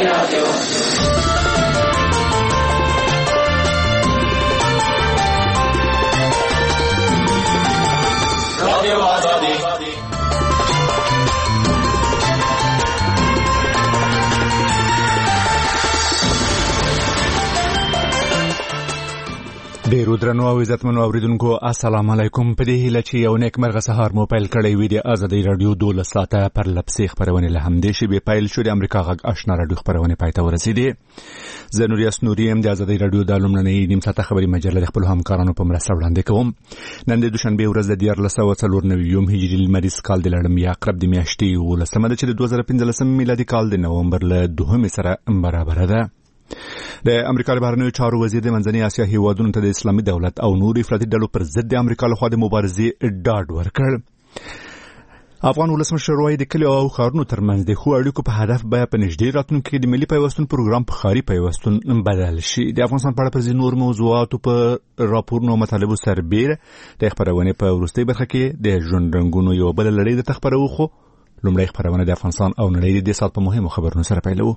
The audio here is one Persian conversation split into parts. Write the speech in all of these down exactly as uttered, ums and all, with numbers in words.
ډیرو درنو او عزتمنو اوریدونکو السلام علیکم. په دې هیله چې یو نیک مرغه سهار مو پیل کړی وي د ازادۍ رادیو دولس ساعته پر لپسې خپرونې له همدې شیبې پیل شو. د امریکا غږ آشنا رادیو خپرونې پای ته ورسېدې. زه نوریاس نوري یم د ازادۍ رادیو د لومړنۍ نیم ساعته خبري مجله د خپلو همکارانو په مرسته وړاندې کوم. نن د دوشنبه ورځ د دیارلس سوه څلور نوي هجري لمریز کال د لړم یا عقرب د میاشتې یولسمه ده چې د دوه زره پنځلسم میلادي کال د نومبر له دوهمې سره برابره ده. د امریکا بهرنیو چارو وزیر د منځنۍ اسیا هیوادونو ته د اسلامي دولت او نور افراطي ډلو پر ضد د امریکا لخوا د مبارزې ډاډ ورکړ. افغان ولسمشر وایي د کلیو او ښارونو ترمنځ د ښو اړیکو په هدف به په نږدې راتلونکي کې د ملي پیوستون پروګرام په ښاري پیوستون بدل شي. د افغانستان په اړه پر ځینو نور موضوعاتو په راپورونو او مطالبو سربیره د خپرونې په وروستۍ برخه کې د ژوند رنګونو یو بل لړۍ د تخبرو خو لومړی خبرونه د افغانستان او نړۍ د سات په مهمو خبرونو سره پیلوو.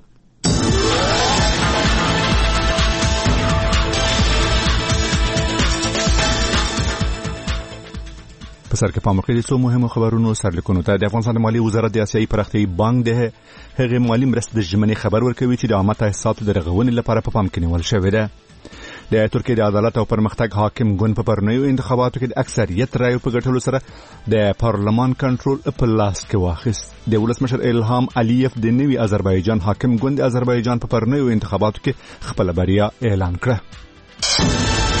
په سر کې پام وکړئ څو مهمو خبرونو سرلیکونو ته. د افغانستان مالی وزارت د آسیایي پراختیایي بانک د هغې مالي مرستې د ژمنې خبر ورکوي چې د عامه تاسیساتو د رغونې لپاره په پام کې نیول شوې ده. د ترکیې د عدالت او پرمختګ حاکم ګوند په پرونیو انتخاباتو کې د اکثریت رایو په ګټلو سره د پارلمان کنټرول په لاس کې واخیست. د ولسمشر الهام علیف د نوي آذربایجان حاکم ګوند د آذربایجان په پرونیو انتخاباتو کې خپله بریا اعلان کړه.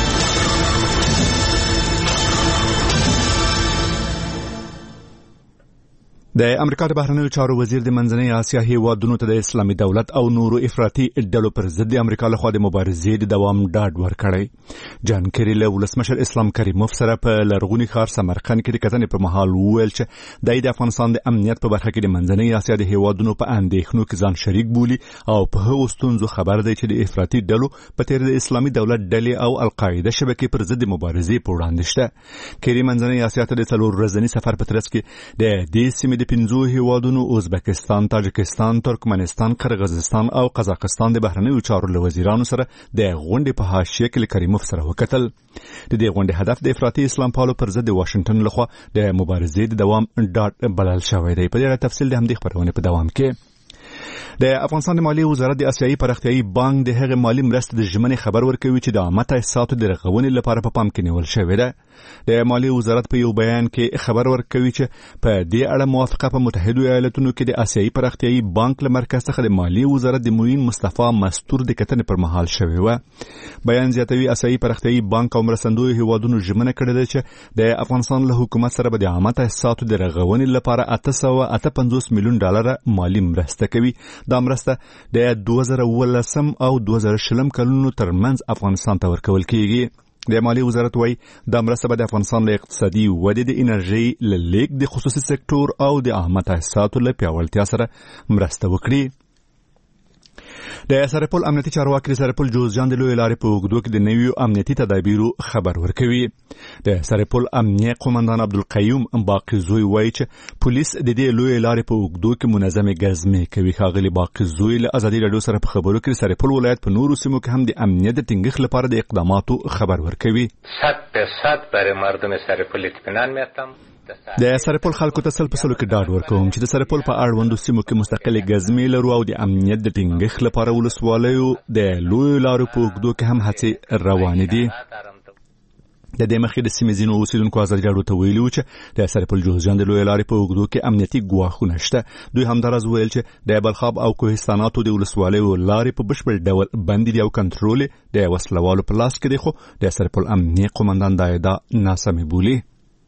د امریکا د بهرنیو چارو وزیر د منځنۍ اسیا هیوادونو ته د اسلامي دولت او نورو افراطي ډلو پر ضد د امریکا لخوا د مبارزې د دوام ډاډ ورکړی. جان کری له ولسمشر اسلام کریموف سره په لرغوني ښار سمرقند کې د کتنې پر مهال وویل چې د افغانستان د امنیت په برخه کې د منځنۍ اسیا د هیوادونو په اندېښنو کې ځان شریک بولي او په هغو ستونزو خبر دی چې د افراطي ډلو په تیر د اسلامي دولت ډلې او القاعده شبکې پر ضد مبارزې په وړاندې شته. کری منځنۍ اسیا ته د څلور ورځني سفر په ترڅ کې د دې سیمې پنځو هیوادونو ازبکستان، تاجکستان، ترکمنستان، قرغیزستان او قزاقستان د بهرنیو چارو له وزیرانو سره د غونډې په حاشیه کې له کریموف سره وکتل. د دې غونډې هدف د افراطي اسلام پالو پر ضد د واشنگټن لخوا د مبارزې د دوام ډاډ بلل شوی دی. په دې اړه تفصیل د همدې خبرونه په دوام کې. د افغانستان د مالی وزارت د آسیایي پراختیایي بانک د هغې مالي مرستې د ژمنې خبر ورکوي چې د عامه تاسیساتو د رغونې لپاره په پام کې نیول شوې ده. د مالی وزارت په یو بیان کې خبر ورکوي چې په دې اړه موافقه په متحدو ایالاتونو کې د آسیایي پراختیایي بانک له مرکز څخه د مالی وزارت د معین مصطفی مستور د کتنې پر مهال شوې وه. بیان زیاتوي آسیایي پراختیایي بانک او مرستندویو هیوادونو ژمنه کړې ده چې د افغانستان له حکومت سره به د عامه تاسیساتو د رغونې لپاره اته سوه اته پنځوس میلیون ډالره مالي مرسته کوي. دا مرسته د دوه زره اوولسم او دوه زره شلم کلونو ترمنځ افغانستان ته ورکول کیږي. د مالی وزارت وايي دا مرسته به د افغانستان له اقتصادي ودې، د انرژي له لیږد، د خصوصي سکتور او د عامه تاسیساتو له پیاوړتیا سره مرسته وکړي. د سرپل امنیتي چارواکي د سرپل جوزجان د لوی لارې په اوږدو کې د نویو امنیتي تدابیرو خبر ورکوي. د سرپل امنیه قومندان عبدالقیوم باقیزوی وایي چې پولیس د دې لوی لارې په اوږدو کې منظمې ګزمې کوي. ښاغلي باقیزوی له ازادي راډیو سره په خبرو کې سرپل ولایت په نورو سیمو کې هم د امنیت د ټینګښت لپاره د اقداماتو خبر ورکوي. صد درصد برای مردم سرپل اطمینان میتم. د سرپل خلکو ته سل په سلو کې ډاډ ورکوم چې د سرپل په اړوندو سیمو کې مستقلې ګزمې لرو او د امنیت د ټینګښت لپاره ولسوالیو د لویو لارو په اوږدو کې هم هڅې روانې دي. د دې مخکې د سیمې ځینو اوسیدونکو ازادي راډیو ته ویلي وو چې د سرپل جوزجان د لویې لارې په اوږدو کې امنیتي ګواښونه شته. دوی همداراز ویل چې د بلخاب او کوهستاناتو د ولسوالیو لارې په بشپړ ډول بندې دي او کنټرول د وسلوالو په لاس کې دی. خو د سرپل امنیه قومندان دا ادعا ناسمه بولي.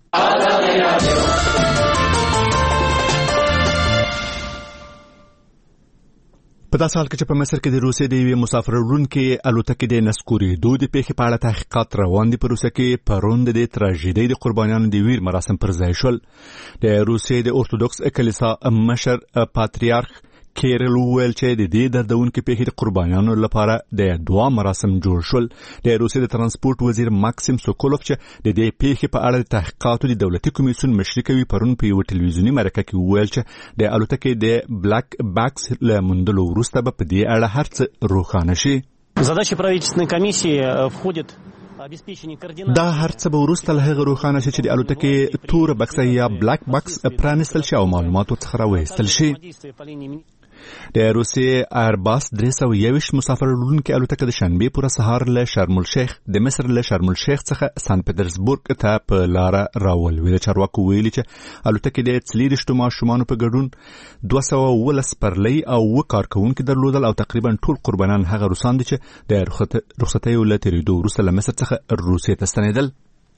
په داسې حال کې چې په مصر کې د روسیې د یوې مسافر وړونکې الوتکې د نسکورېدو د پیښې په اړه تحقیقات روان دي. په روسیه کې پرون د دې تراژیدۍ د قربانیانو د ویر مراسم پر ځای شول. د روسیې د ارتودوکس کلیسا مشر پاتریارخ کیرل وویل چې د دې دردونکې پیښې د قربانیانو لپاره د دعا مراسم جوړ شول. د روسیې د ترانسپورت وزیر ماکسیم سوکولوف چې د دې پیښې په اړه د تحقیقاتو د دولتي کمیسیون مشري کوي پرون په یو ټلویزیوني مرکه کې وویل چې د الوتکې د بلاک باکس له موندلو وروسته به په دې اړه هر څه روښانه شي. Задача правительственной комиссии входит دا هر څه به وروسته له هغه روښانه شي چې د الوتکې تور بکس یا بلاک بکس پرانیستل شي او معلومات ورڅخه راوایستل شي. د روسیې ایرباس درې سوه یوویشت مسافر وړونکې الوتکه د شنبې پوره سهار له شرم الشیخ د مصر له شرم الشیخ څخه سان پټرزبورګ ته په لاره راولوېده. چارواکو ویلي چې الوتکې د څلېرویشتو ماشومانو په ګډون دوه سوه اوولس سپرلۍ او اووه کارکوونکي درلودل او تقریبا ټول قربانیان هغه روسان دي چې د رخصتیو له تېرېدو وروسته له مصر څخه روسیې ته ستنېدل.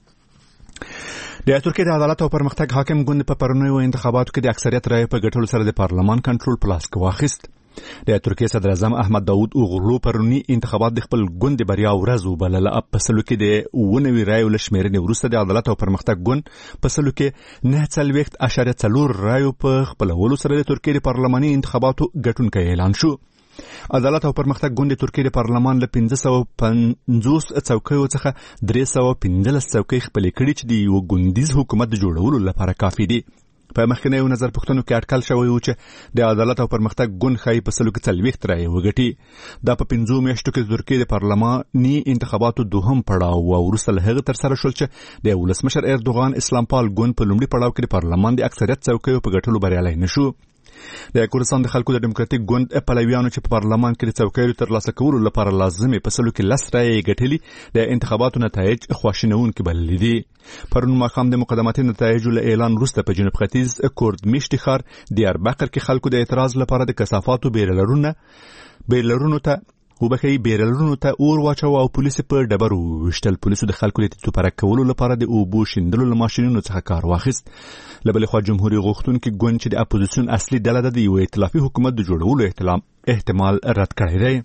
د ترکیې د عدالت او پرمختګ حاکم ګوند په پرونیو انتخاباتو کې د اکثریت رایې په ګټلو سره د پارلمان کنټرول په لاس کې واخیست. د ترکیې صدر اعظم احمد داود اوغلو پرونی انتخابات د خپل ګوند بریا ورځ وبلله. په سلو کې د اووه نوي رایو له شمېرنې وروسته د عدالت او پرمختګ ګوند په سلو کې نهه څلوېښت اعشاریه څلور رایو په خپلولو سره د ترکیې د پارلماني انتخاباتو ګټونکی اعلان شو. عدالت او پرمختګ ګوند د ترکیې د پارلمان له پنځه سوه پنځوس څوکیو څخه درې سوه پنځلس څوکۍ خپلې کړي چې د یو ګوندیز حکومت د جوړولو لپاره کافي دي. په مخکنیو نظر پوښتنو کې اټکل شوی و چې د عدالت او پرمختګ ګوند ښایي په سلو کې څلوېښت رایې وګټي. دا په پنځو میاشتو کې د ترکیې د پارلماني انتخاباتو دوهم پړاو او وروسته له هغه ترسره شول چې د ولسمشر اردوغان اسلام پال ګوند په لومړي پړاو کې د پارلمان د اکثریت څوکیو په ګټلو بریالی نشو. د کردستان د خلکو د ډیموکراتیک ګوند پلویانو چې په پارلمان کې د څوکیو ترلاسه کولو لپاره لازمې په سلو کې لس رایې ګټلي د انتخاباتو نتایج خواشینونکي بللي دي. پرون ماښام د مقدماتي نتایجو له اعلان وروسته په جنوب ختیځ کورد میشتي ښار دیاربکر کې خلکو د اعتراض لپاره د کثافاتو بیرلرونه بیرلرونو ته وبخښئ بیرلرونو ته اور واچوه او پولیس په ډبرو وویشتل. پولیسو د خلکو د توپرک کولو لپاره د اوبو شیندلو له ماشینونو څخه کار واخیست. له بلې خوا جمهوري غوښتونکي ګوند چې د اپوزیسیون اصلي ډله ده د یو ائتلافي حکومت د جوړولو احتمال رد کړی دی.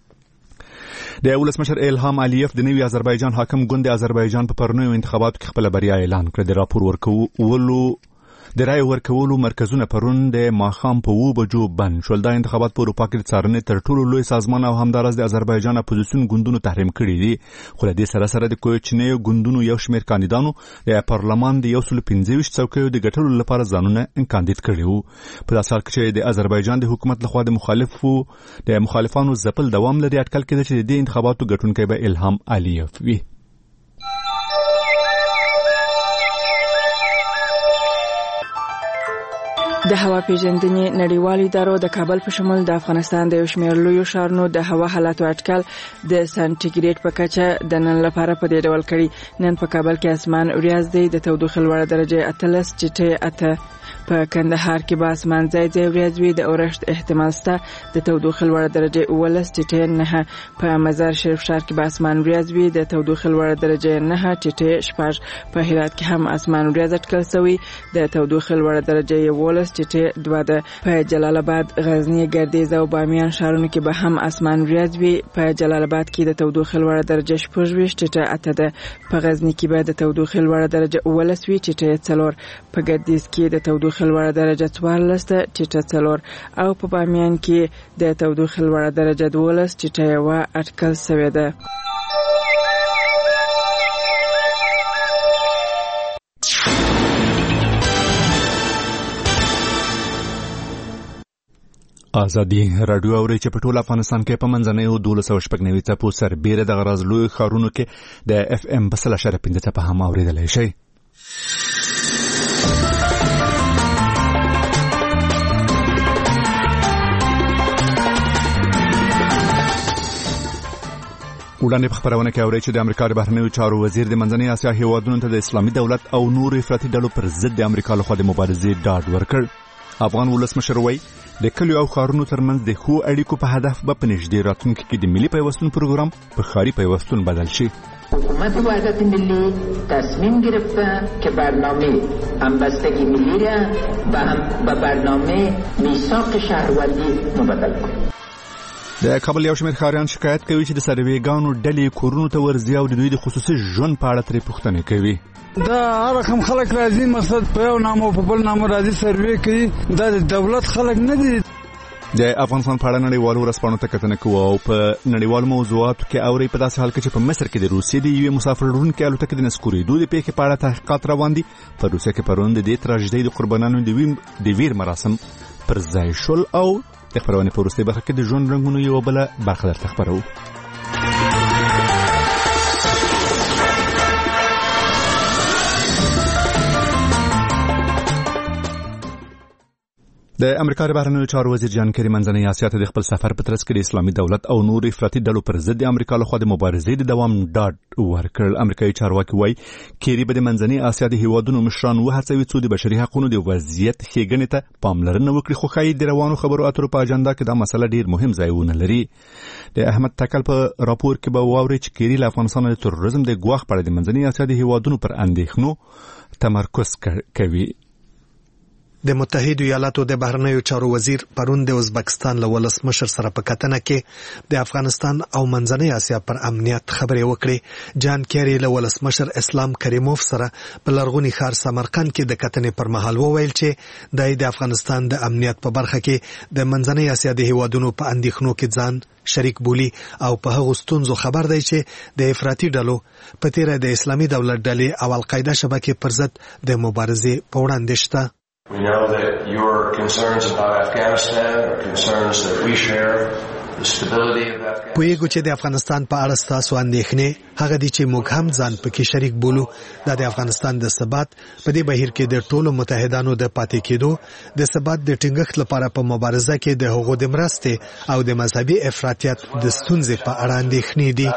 د ولسمشر الهام علیف د نوي آذربایجان حاکم ګوند د آذربایجان په پرونیو انتخاباتو کې خپله بریا اعلان کړه. د راپور ورکولو د رای ورکولو مرکزونه پرون د ماښام په اووه بجو بند شول. دا انتخابات په اروپا کې د څارنې تر ټولو لوی سازمان او همداراز د آذربایجان اپوزیسیون ګوندونو تحریم کړي دي. خو له دې سره سره د کوچنیو ګوندونو یو شمېر کاندیدانو د پارلمان د یو سل پنځه ویشت څوکیو د ګټلو لپاره ځانونه کاندید کړي وو. په داسې حال کې چې د آذربایجان د حکومت لخوا د مخالفو د مخالفانو ځپل دوام لري، اټکل کېده چې د دې انتخاباتو ګټونکی به الهام علیف وي. د هوا پیژندنې نړیوالو ادارو د کابل په شمول د افغانستان د یو شمېر لویو ښارونو د هوا حالاتو اټکل د سانټیګریډ په کچه د نن لپاره په دې ډول کړي. نن په کابل کې اسمان وریځ دی، د تودوخې لوړه درجه اتلس چټې اته. په کندهار کې به اسمان ځای ځای وریځ وي، د اورښت احتمال شته، د تودوخې لوړه درجه اوولس چټې نهه. په مزار شریف ښار کې به اسمان وریځ وي، د تودوخې لوړه درجه نهه چټې شپږ. په هرات کې هم اسمان وریځ اټکل شوی، د تودوخې لوړه درجه یوولس چټې دوه ده. په جلال آباد، غزنی، ګردیز او بامیان ښارونو کې به هم اسمان وریځ وي. په جلال آباد کې د تودوخې لوړه درجه شپږویشت چټې اته ده. په غزنی کې به د تودوخې لوړه درجه اوولس وي چټې څلور. په ګردیز کې د تودوخې لوړه درجه څوارلس چټې څلور او په بامیان کې د تودوخې لوړه درجه دولس چټې یوه اټکل شوې ده. ازادي راډیو اوري چې په ټول افغانستان کې په منځنیو دولس سوه شپږ نوي څپو سربیره د غرض لوی ښارونو کې د اف ام په سل اشاریه پنځه څپه هم اورېدلی شئ. وړاندې په خپرونه کې اورئ چې د امریکا د بهرنیو چارو وزیر د منځنۍ اسیا هیوادونو ته د اسلامي دولت او نورو افراطي ډلو پر ضد د امریکا لخوا د مبارزې ډاډ ورکړ. افغان ولسمشر وایي د کلیو او ښارونو ترمنځ د ښو اړیکو په هدف به په نږدې راتلونکي کې د ملي پیوستون پروګرام په ښاري پیوستون بدل شي. حکومت وحدت ملی تصمیم گرفته که برنامه همبستگی ملی را به برنامه میثاق شهروندی مبدل کنه. د کابل یو شمېر ښاریان شکایت کوي چې د سروېګانو ډلې کورونو ته ورځي او د دوی د خصوصي ژوند په اړه ترې پوښتنې کوي. دا هر رقم خلک راځي، مقصد په یو نامه او په بل نامه راځي سروې کوي. دا د دولت خلک نه دي. د افغانستان په اړه نړیوالو ورځپاڼو ته کتنه کوو او په نړیوالو موضوعاتو کې اوري په داسې حال کې چې په مصر کې د روسیې د یوې مسافر وړونکي الوتکې د نسکورېدو د پیښې په اړه تحقیقات روان دي. په روسیه کې پرون د دې تراژیدۍ د قربانیانو د ویر مراسم پر ځای شول او د خپرونې په وروستۍ برخه کې د ژوند رنګونو یوه بله برخه درته خپروو. د امریکا د بهرنیو چارو وزیر جان کیری منځنۍ اسیا ته د خپل سفر په ترڅ کې د اسلامي دولت او نور افراطي ډلو پر ضد د امریکا لخوا د مبارزې د دوام ډاډ ورکړ. امریکایي چارواکي وایي کیری به د منځنۍ اسیا د هیوادونو مشران وهڅوي څو د بشري حقوقو د وضعیت ښېګڼې ته پاملرنه وکړي، خو ښایي د روانو خبرو اترو په اجنډا کې دا مسله ډیر مهم ځای ونه لري. د احمد تکل په راپور کې به واوري چې کیری له افغانستان د تروریزم د ګواښ په اړه د منځنۍ اسیا د هیوادونو پر اندېښنو تمرکز کوي. د متحده ایالاتو د بهرنیو چارو وزیر پرون د ازبکستان له ولسمشر سره په کتنه کې د افغانستان او منځنۍ اسیا پر امنیت خبرې وکړې. جان کیری له ولسمشر اسلام کریموف سره په لرغوني ښار سمرقند کې د کتنې پر مهال وویل چې د افغانستان د امنیت په برخه کې د منځنۍ اسیا د هیوادونو په اندېښنو کې ځان شریک بولی او په هغو ستونزو خبر دی چې د افراطي ډلو په تیره د اسلامي دولت ډلې او القاعده شبکې پر ضد د مبارزې په وړاندې شته. We know that your concerns about Afghanistan are concerns that we share. The stability of Afghanistan. پوهیږو چې د افغانستان په اړه ستاسو اندېښنې هغه دي چې موږ هم ځان پکې شریک بولو. دا د افغانستان د ثبات په دې بهیر کې د ټولو متحدانو د پاتې کېدو د ثبات د ټینګښت لپاره په مبارزه کې د هغو د مرستې او د مذهبي افراطیت د ستونزې په اړه اندېښنې دي.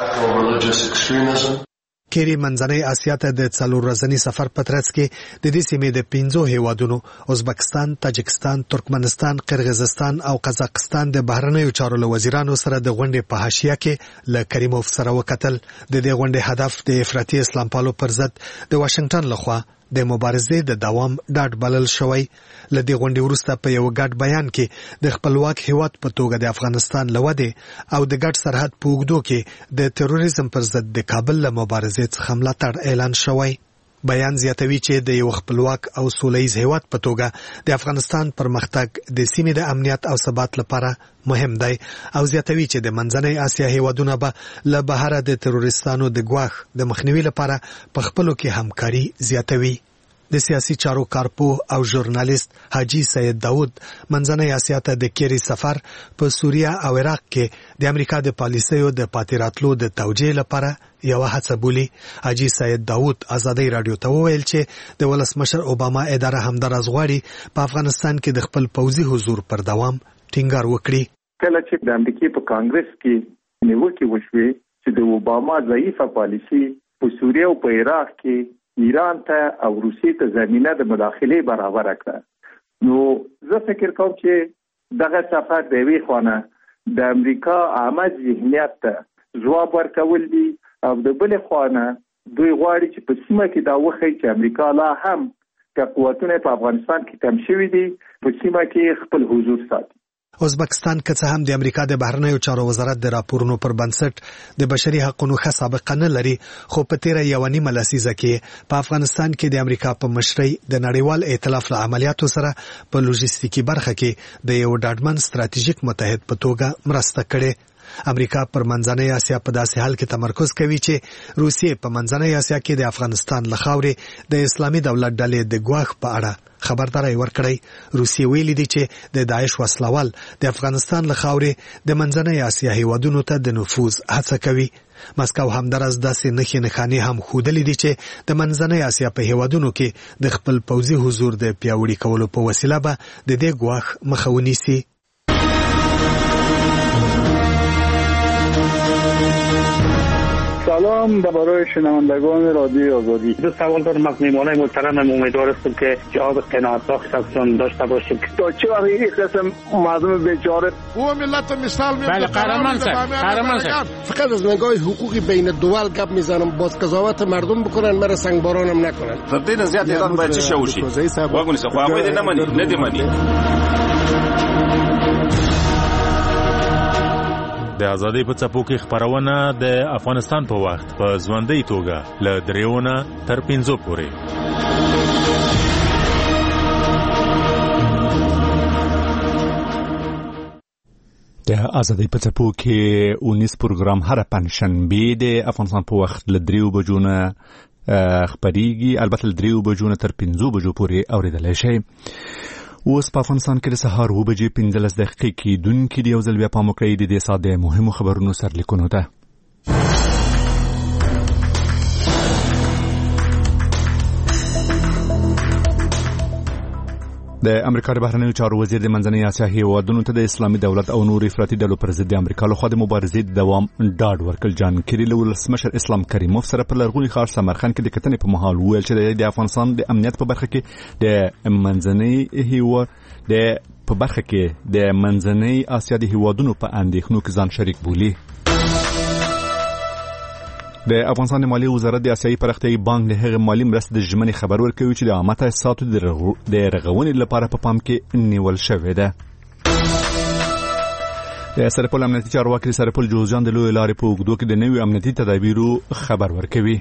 کیری منځنۍ اسیا ته د څلور ورځني سفر په ترڅ کې د دې سیمې د پنځو هیوادونو ازبکستان، تاجکستان، ترکمنستان، قرغیزستان او قزاقستان د بهرنیو چارو له وزیرانو سره د غونډې په حاشیه کې له کریموف سره وکتل. د دې غونډې هدف د افراطي اسلام پالو پر ضد د واشنگټن لخوا د مبارزې د دوام ډاډ بلل شوی. له دې غونډې وروسته په یو ګډ بیان کې د خپلواک هیواد په توګه د افغانستان له ودې او د ګډ سرحد په اوږدو کې د تروریزم پر ضد د کابل له مبارزې څخه ملاتړ اعلان شوی. بیان زیاتوي چې د یو خپلواک او سولهییز هیواد په توګه د افغانستان پرمختګ د سیمې د امنیت او ثبات لپاره مهم دی او زیاتوي چې د منځنۍ اسیا هیوادونه به له بهره د تروریستانو د ګواښ د مخنیوي لپاره په خپلو کې همکاري زیاتوي. د سیاسي چارو کارپوه او ژورنالیست حاجی سید داود منځنۍ اسیا ته د کیری سفر په سوریه او عراق کې د امریکا د پالیسیو د پاتې راتلو د توجیه لپاره یو هڅه بولي. حاجی سید داود ازادي رادیو ته وویل چې د ولسمشر اوباما اداره همدارس غواړي په افغانستان کې د خپل پوځي حضور پر دوام ټینګار وکړي. کله چې د امریکا په کانګرس کې نیوکه وشوه چې د اوباما ضعیفه پالیسی په سوریه او په عراق کې ایران ته او روسیې ته زمینه د مداخله برابر کړه، نو زه فکر کوم چې دغه سفر د وی خوانه د امریکا عامه ذهنیت ته ځواب ورکول دي او د بل خوانه دوی غواړي چې په سیمه کې دا وخی چې امریکا لا هم که قوتونه په افغانستان کې کم شوي دي په سیمه کې خپل حضور ساتي. ازبکستان که څه هم د امریکا د بهرنیو چارو وزارت د راپورونو پر بنسټ د بشري حقوقو ښه سابقه نه لري، خو په تیره یوه نیمه لسیزه کې په افغانستان کې د امریکا په مشرۍ د نړیوال ائتلاف له عملیاتو سره په لوژستیکي برخه کې د یو ډاډمن ستراتیژیک متحد په توګه مرسته کړې. امریکا پر منځنۍ اسیا په داسې حال کې تمرکز کوي چې روسیې په منځنۍ اسیا کې د افغانستان له خاورې د اسلامي دولت ډلې د ګواښ په اړه خبرداري ورکړی. روسیې ویلي دي چې د داعش وسلوال د افغانستان له خاورې د منځنۍ اسیا هیوادونو ته د نفوذ هڅه کوي. مسکو همدارس داسې نښې نښانې هم ښودلې دي چې د منځنۍ اسیا په هیوادونو کې د خپل پوځي حضور د پیاوړي کولو په وسیله به د دې ګواښ مخه ونیسي. سلام برای شنوندگان رادیو آزادی. دو سوال دارم از میهمانان محترمم، امیدوار هستم که جواب قناعت بخشتون داشته باشیم. تا چه وقت یک قسم مردم بیچاره و ملت مثال میاد. بله قهرمان شد. قهرمان شد. فقط از نگاه حقوقی بین دول گپ میزنم، باز قضاوت مردم بکنن، مرا سنگبارانم نکنن. تبدیل زیاد ایران باید چه شوشی؟ واگونی سه خواهی نمانی، ندیمانی. د ازادۍ په څپو کې خبرونه د افغانستان په وخت په ژوندۍ توګه له دریونه تر پنځو پورې د ازادۍ په څپو کې اونیس پروګرام هر پنځشنبه د افغانستان په وخت ل دریو بجو نه خبريږي، البته ل دریو بجو نه تر پنځو بجو پورې اوریدلای شي. اوس په افغانستان کې د سهار اوه بجې پنځلس دقیقې کېدونکې د یو ځل بیا پام وکړئ د دې ساعت د مهمو خبرونو سرلیکونو ته. د امریکا د بهرنیو چارو وزیر د منځنۍ اسیا هیوادونو ته د اسلامي دولت او نور افراطي ډلو پر ضد د امریکا لخوا د مبارزې د دوام ډاډ ورکړ. جان کری له ولسمشر اسلام کریموف سره پر لرغوني ښار سمرقند کې د کتنې په مهال وویل چې د افغانستان د امنیت په برخه کې د منځنۍ هیواد د په برخه کې د منځنۍ اسیا د هیوادونو په اندېښنو کې ځان شریک بولي. د افغانستان مالی وزارت د آسیایي پراختیایي بانک د هغه مالی مرستې د ژمنې خبر ورکوي چې د عامه تاسیساتو د رغونې لپاره په پام کې نیول شوې ده. د سرپل امنیتي چارواکي سرپل جوزجان د لوی لارې په اوږدو کې د نوي امنیتي تدابیرو خبر ورکوي.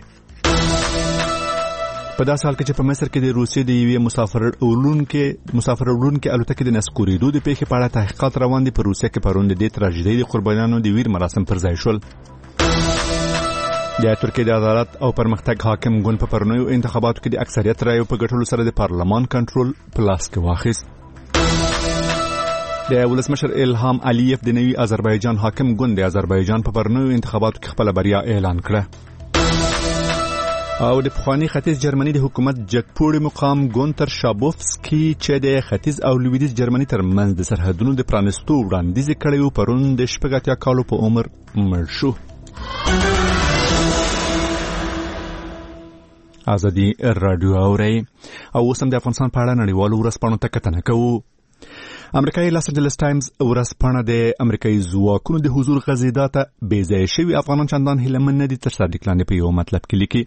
په داسې حال کې چې په مصر کې د روسیې د یوې مسافر وړونکې مسافر وړونکې الوتکې د نسکورېدو د پیښې په اړه تحقیقات روان دي. په روسیه کې پرون د دې تراژیدۍ د قربانیانو د ویر مراسم پر ځای شول. د ترکیه د عدالت او پرمختګ حاکم ګوند په پرونیو انتخاباتو کې د اکثریت رایو په ګټلو سره د پارلمان کنټرول په لاس کې واخیست. د ولسمشر الهام علیف د نوي آذربایجان حاکم ګوند د آذربایجان په پرونیو انتخاباتو کې خپل بریا اعلان کړه. او د پخوانی ختیځ جرمني د حکومت جګپوړي مقام ګونتر شابوفسکي چې د ختیځ او لویدیځ جرمني ترمنځ د سرحدونو د پرانستو وړاندیز کړی و پرون د شپږ اتیا کالو په عمر مړ شو. ازادي رادیو اوري او اوس هم د افغانستان په اړه نړیوالو ورځپاڼو ته کتنه کوو. امریکایي لاس انجلس ټایمز ورځپاڼه د امریکایي ځواکونو د حضور غځېدا ته بې ځایه شوي افغانان چندان هیلهمن نه دي تر صادق لاندې په یو مطلب کې لیکي.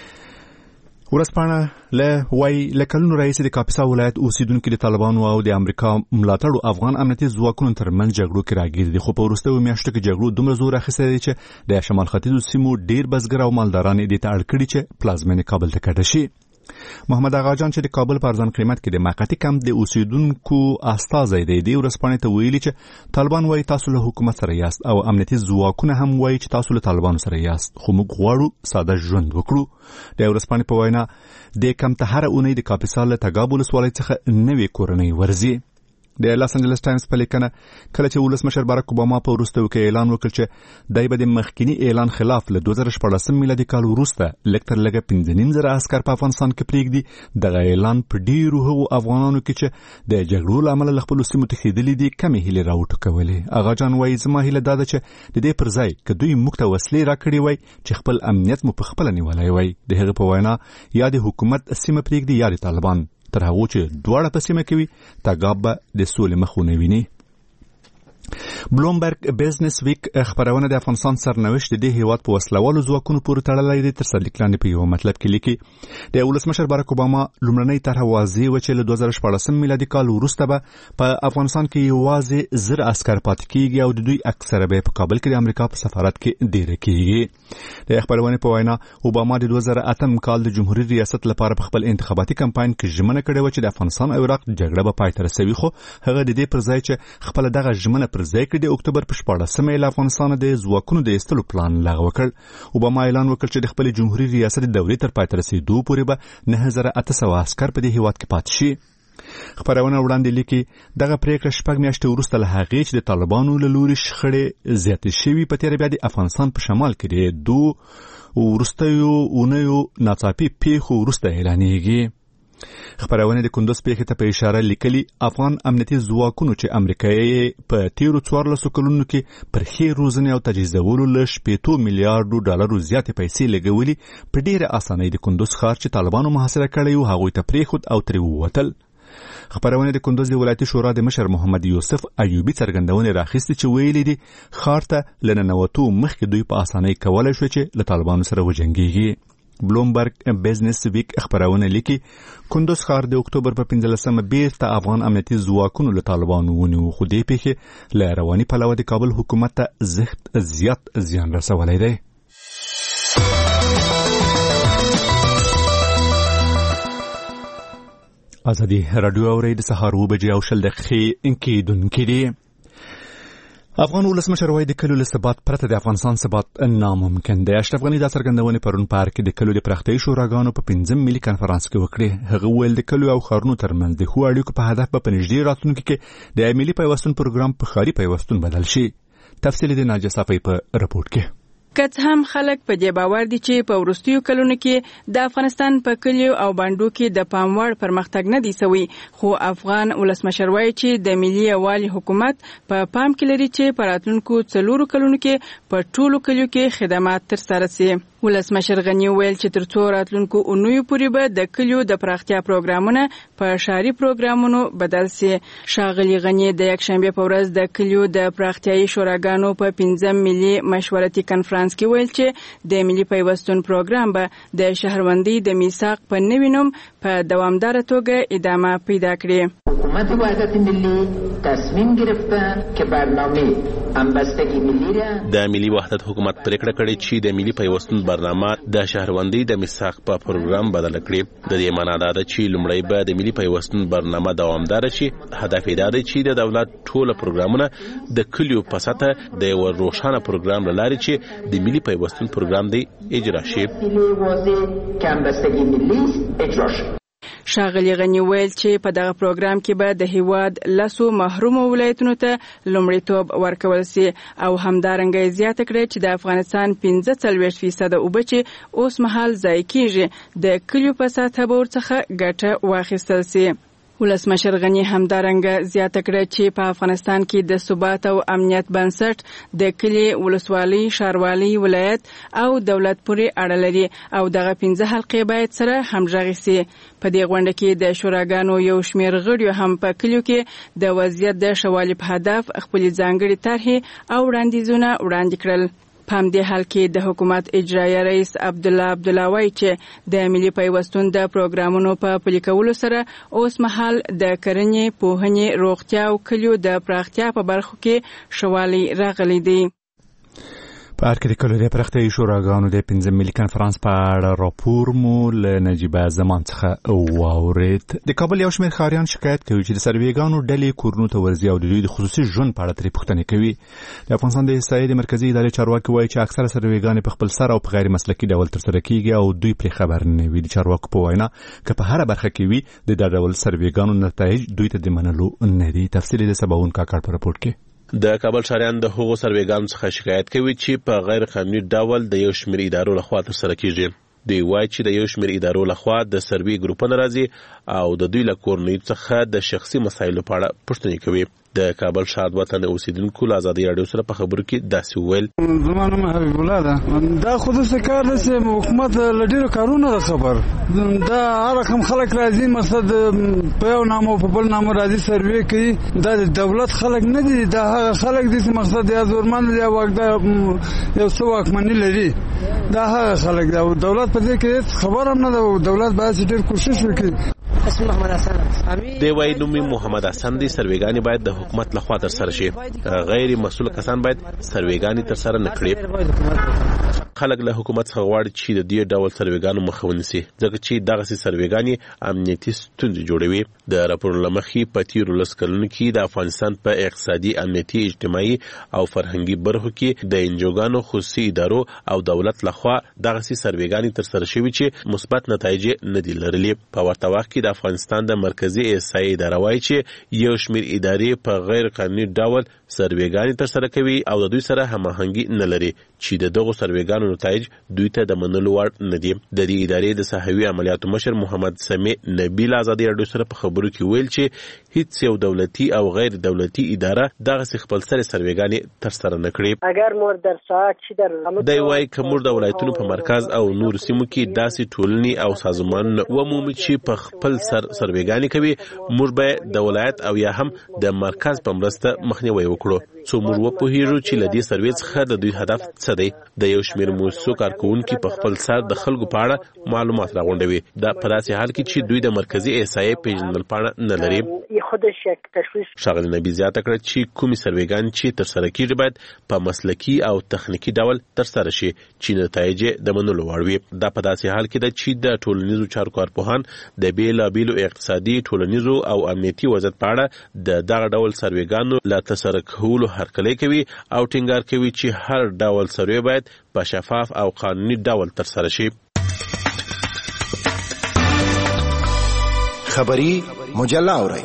ورځپاڼه له وای له کلونو راهیسې د کاپیسا ولایت اوسیدونکو د طالبانو او د امریکا ملاتړو افغان امنیتي ځواکونو ترمنځ جګړو کې راګیر دي، خو په وروستیو میاشتو کې جګړو دومره زور اخیستی دی چې د شمال ختیځو سیمو ډیر بزګر او مالداران دې ته اړ کړي چې پلازمینې کابل ته کډه شي. محمد اغا جان چې د کابل په ارزان قیمت کې د موقتي کمپ د اوسیدونکو استازی دی د ورځپاڼې ته ویلي چې طالبان وایي تاسو له حکومت سره یاست او امنیتي ځواکونه هم وایي چې تاسو له طالبانو سره یاست، خو موږ غواړو ساده ژوند وکړو. د ورځپاڼې په وینا د کمپ ته هر اونۍ د کاپیسا له تګاب ولسوالۍ څخه نوې کورنۍ ورځي. د لاس انجلس ټایمز په لیکنه کله چې ولسمشر باراک اوباما په وروستیو کې اعلان وکړ چې دای به د مخکینی اعلان خلاف له دوه زره شپاړسم میلادي کال وروسته لږ تر لږه پنځه نیم زره عسکر په افغانستان کې پرېږدي، دغه اعلان په ډیرو هغو افغانانو کې چې د جګړو له امله له خپلو سیمو تښتېدلي دي کمې هیلې راوټوکولې. اغا جان وایي زما هیله دا ده چې د دې پر ځای که دوی موږ ته وسلې راکړې وای چې خپل امنیت مو په خپله نیولی وای، د هغې په وینا یا د حکومت سیمه پرېږدي یا د طالبان، تر هغو چې دواړه په سیمه کوي تګاب به د سولې مخ ونه ویني. بلومبرګ بزنس ویک خبرونه د افغانستان سرنوشت د دې هیواد په وسلوالو ځواکونو پورې تړلی دی. تر صدیق لاندې په یو مطلب کې لیکي د ولسمشر باراک اوباما لومړنۍ طرحه واضح وه چې له دوه زره شپاړسم میلادي کال وروسته به په افغانستان کې یوازې زر عسکر پاتې کېږي او د دوی اکثره به په کابل کې د امریکا په سفارت کې دیره کېږي. د خبرونې په وینا اوباما د دوه زره اتم کال د جمهوریت ریاست لپاره په خپل انتخاباتي کمپاین کې ژمنه کړې وه چې د افغانستان او عراق جګړه به پای ته رسوي، خو هغه د دې پر ځای چې خپله دغه ژمنه پر ځای کړي د اکتوبر په شپاړلسمه له افغانستان د ځواکونو د ایستلو پلان لغوه کړ. اوباما اعلان وکړ چې د خپل جمهوریت ریاست د دورې تر پای ته رسېدو پورې به نهه زره اته سوه عسکر په دې هیواد کې پاتې شي. خبرونه وړاندې لیکي دغه پریکړه شپږ میاشتې وروسته له هغې چې د طالبانو له لوري شخړې زیاتې شوي په تېره بیا د افغانستان په شمال کې د دوو وروستیو اونیو ناڅاپي پیښو وروسته اعلانېږي. خبرونه د کندوز پیښې ته په اشاره لیکلي افغان امنیتي ځواکونو چې امریکایي په تیرو څوارلسو کلونو کې پر ښې روزنې او تجهیزولو له شپېتو میلیارډو ډالرو زیاتې پیسې لګولي په ډېره اسانۍ د کندوز ښار چې طالبانو محاصره کړی و هغوی ته پرېښود او ترې ووتل. خبرونه د کندوز د ولایتي شورا د مشر محمد یوسف ایوبي څرګندونې راخیستې چې ویلي دي ښار ته له ننوتو مخکې دوی په اسانۍ کولی شوی چې له طالبانو سره وجنګېږي. بلومبرګ بزنس ویک خبرونه لیکي کندوز ښار د اکتوبر په پنځلسمه بیرته افغان امنیتي ځواکونو له طالبانو ونیو، خو دې پیښې له رواني پلوه د کابل حکومت ته زښت زیات زیان رسولی دی. ازادي رادیو اوري د سهار اوه بجې او شل دقیقې کېدونکې دي. افغان ولسمشر وایي د کلیو له ثبات پرته د افغانستان ثبات ناممکن دی. اشرف غني دا څرګندونې پرون په ارګ کې د کلیو د پراختیايي شوراګانو په پنځم ملي کنفرانس کې وکړې. هغه ویل د کلیو او ښارونو ترمنځ د ښو اړیکو په هدف به په نږدې راتلونکي کې د ملي پیوستون پروګرام په ښاري پیوستون بدل شي. تفصیل د ناجیه صافی په رپورټ کې. کڅ هم خلک په دې باور دي چې په ورستیو کلونو کې د افغانستان په کلیو او باندو کې د پاموړ پرمختګ نه دی سوی، خو افغان ولسمشر وایي چې د ملي یووالي حکومت په پام کې لري چې په راتلونکو څلورو کلونو کې په ټولو کلیو کې خدمات ترسره شي. ولسمشر غني ویل چې تر څو راتلونکو اونیو پورې به د کلیو د پراختیا پروګرامونه په شاري پروګرامونو بدل شي. ښاغلي غني د یکشنبه په ورځ د کلیو د پراختیايي شوراګانو په پنځم ملي مشورتي کنفرانس کې ویل چې د ملي پیوستون پروګرام به د شهروندي د میثاق په نوي نوم په دوامدار توګه ادامه پیدا کړي. حکومت وحدت ملی تصمیم گرفته که برنامه همبستگی ملی را د ملي وحدت حکومت پریکړه کړې چې د ملي پیوستون برنامه د شهروندي د میثاق په پروګرام بدل کړي. د دې معنا دا ده چې لومړی به د ملي پیوستون برنامه دوامدار شي. هدف یې دا دی چې د دولت ټول پروګرامونه د کلیو په سطح د یو روښانه پروګرام لاري چې د ملي پیوستون پروګرام دی اجرا شي. ښاغلي غني ویل چې په دغه پروګرام کې به د هیواد لسو محرومو ولایتونو ته لومړیتوب ورکول شي او همدارنګه زیاته کړې چې د افغانستان پنځه څلوېښت فیصده اوبه چې اوس مهال ضایع کیږي د کلیو په سطح به ورڅخه ګټه واخیستل شي. ولسمشر غني همدارنګه زیاته کړه چې په افغانستان کې د ثبات او امنیت بنسټ د کلی ولسوالۍ ښاروالۍ ولایت او دولت پورې اړه لري او دغه پنځه حلقې باید سره همغږي شي. په دې غونډه کې د شوراګانو یو شمېر غړي هم په کلیو کې د وضعیت د ښه والي په هدف خپل ځانګړي طرحې او وړاندیزونه وړاندې کړل. په همدې حال کې د حکومت اجرایي رئیس عبدالله عبدالله وایي چې د ملي پیوستون د پروګرامونو په پلي کولو سره اوس مهال د کرنې، پوهنې، روغتیا او کلیو د پراختیا په برخو کې ښه والی راغلی دی. په ارګ کې د کلیو د پراختیايي شوراګانو د پنځم ملي کنفرانس په اړه راپور مو له نجیبه زمان څخه واورېد. د کابل یو شمېر ښاریان شکایت کوي چې د سروېګانو ډلې کورونو ته ورځي او د دوی د خصوصي ژوند په اړه ترې پوښتنې کوي. د افغانستان د احصایې د مرکزي ادارې چارواکي وایي چې اکثره سروېګانې په خپل سر او په غیر مسلکي ډول ترسره کیږي او دوی پرې خبر نه وي. د چارواکو په وینا که په هره برخه کې وي د دا ډول سروېګانو نتایج دوی ته د منلو نه دي. تفصیل د سباون کاکړ په رپورټ کې. د کابل ښاریان د هغو سروېګانو څخه شکایت کوي چې په غیر قانوني ډول د یو شمېر ادارو لخوا ترسره کیږي. دوی وایي چې د یو شمېر ادارو لخوا د سروې ګروپونه راځي او د دوی له کورنیو څخه د شخصي مسایلو په اړه پوښتنې کوي. د کابل ښار وطن اوسیدونکو له ازادۍ راډیو سره په خبرو کې داسې وویل: زما نوم حبیب الله ده. دا خصوصي کار دی چې حکومت له ډېرو کارونو ده خبر. دا هر رقم خلک راځي، مقصد په یو نامه او په بل نامه راځي سروې کوي. دا د دولت خلک نه دي، دا هغه خلک دي چې مقصد یا زورمند یا واکدار یو څه واکمني لري. دا هغه خلک دي او دولت په دې کې هیڅ خبر هم نه ده. دولت باید ډېر کوشش وکړي. اسم محمد حسن دی وای نوم محمد حسن دی. سروېګانې باید د حکومت لخوا ترسره شي. غیر مسؤل کسان باید سروېګانې ترسره نه کړي. خلک له حکومت څخه غواړي چې د دې ډول سروېګانو مخه ونیسي ځکه چې دغسې سروېګانې امنیتي ستونزې جوړوي. د راپور له مخې په تېرو لس کلونو کې د افغانستان په اقتصادي، امنیتي، اجتماعي او فرهنګي برخو کې د انجوګانو، خصوصي ادارو او دولت لخوا دغسې سروېګانې ترسره شوي چې مثبت نتایج نه دي لرلي. په ورته وخت کې د افغانستان د مرکزي احصایې اداره وایي چې یو شمېر ادارې په غیر قانوني ډول سروېګانې ترسره کوي او د دوی سره هماهنګي نه لري چې د دغو سروېګانو نتایج دوی ته د منلو وړ نه دي. د دې ادارې د صحوي عملیاتو مشر محمد سمیع نبیل ازادۍ راډیو سره په خبرو کې ویل چې هیڅ یو دولتي او غیر دولتي اداره دغسې خپل سرې سروېګانې ترسره نه کړي. اگر مور در ساعت چی در دی وایي که موږ د ولایتونو په مرکز او نورو سیمو کې داسې ټولنې او سازمانونه ومومو چې په خپل سر سروېګانې کوي، موږ به د ولایت او یا هم د مرکز په مرسته مخنیوی وکړو څو موږ وپوهیږو چې له دې سروې څخه د دوی هدف څه دی. د یو شمېر موسسو کارکوونکي په خپل سر د خلکو په اړه معلومات راغونډوي. دا په داسې حال کې چې دوی د مرکزي احصایې پیژندل پاڼه نه لري. خودش یک تشویش. ښاغلي نبی زیاته کړه چې کومې سروېګانې چې ترسره کیږي باید په مسلکي او تخنیکي ډول ترسره شي چې نتایج د منلو وړ وي. دا په داسې حال کې ده چې د ټولنیزو چارو کارپوهان د بېلابېلو اقتصادي، ټولنیزو او امنیتي وضعیت په اړه د دغه ډول سروېګانو له ترسره کولو هرکلی کوي او ټینګار کوي چې هر ډول سروې باید په شفاف او قانوني ډول ترسره شي. خبری مجله اورئ.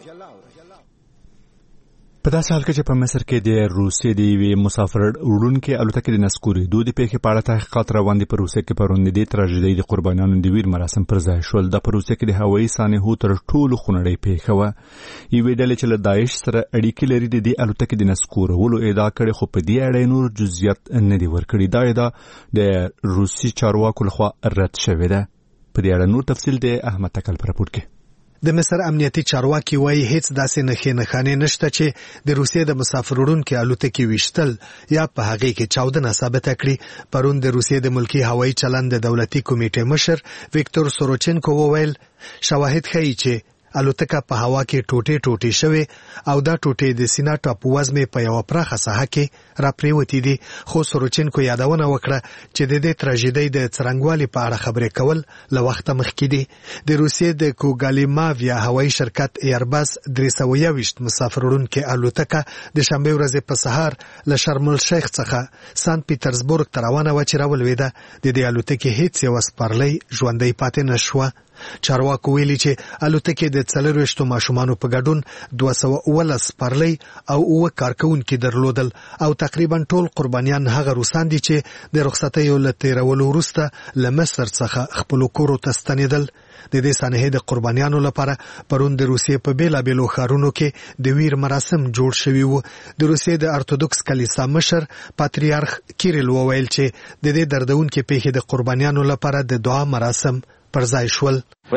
په داسې حال کې چې په مصر کې د روسیې د یوې مسافر وړونکې الوتکې د نسکورېدو د پیښې په اړه تحقیقات روان دي. په روسیې کې پرون د دې تراژیدۍ د قربانیانو د ویر مراسم پر ځای شول. دا په روسیې کې د هوایي سانحو تر ټولو خونړۍ پیښه وه. یوې ډلې چې له داعش سره اړیکې لري د دې الوتکې د نسکورولو ادعا کړې، خو په دې اړه نور جزئیات نه دي ورکړي. دا ادعا د روسي چارواکو لخوا رد شوې ده. په دې اړه نور تفصیل د احمد تکل په راپور کې. د مصر امنیتي چارواکي وایي هیڅ داسې نښې نښانې نشته چې د روسیې د مسافر وړونکې الوتکې ویشتل یا په هغې کې چاودنه ثابته کړي. پرون د روسیې د ملکي هوایي چلند د دولتي کمیټې مشر ویکتور سوروچنکو وویل شواهد ښیي چې الوتکه په هوا کې ټوټې ټوټې شوې او دا ټوټې د سینا ټاپو وزمې په یوه پراخه ساحه کې راپریوتې دي. خو سوروچنکو یادونه وکړه چې د دې تراژیدۍ د څرنګوالي په اړه خبرې کول له وخته مخکې دي. د روسیې د کوګالیماویا هوایي شرکت ایرباس درې سوه یوویشت مسافر وړونکې الوتکه د شنبې ورځې په سهار له شرم الشیخ څخه سانت پیټرزبورګ ته روانه وه چې راولوېده. د دې الوتکې هیڅ یوه سپرلی ژوندۍ پاتې نه شوه. چارواکو ویلي چې الوتکې د څلرویشتو ماشومانو په ګډون دوه سوه اوولس سپرلی او اووه کارکوونکي درلودل او تقریبا ټول قربانیان هغه روسان دي چې د رخصتیو له تېرولو وروسته له مصر څخه خپلو کورو ته ستنېدل. د دې سانحې د قربانیانو لپاره پرون د روسیې په بېلابېلو ښارونو کې د ویر مراسم جوړ شوي وو. د روسیې د ارتودوکس کلیسا مشر پاتریارخ کیریل وویل چې د دې دردونکې پیښې د قربانیانو لپاره د دعا مراسم پر ځای شول.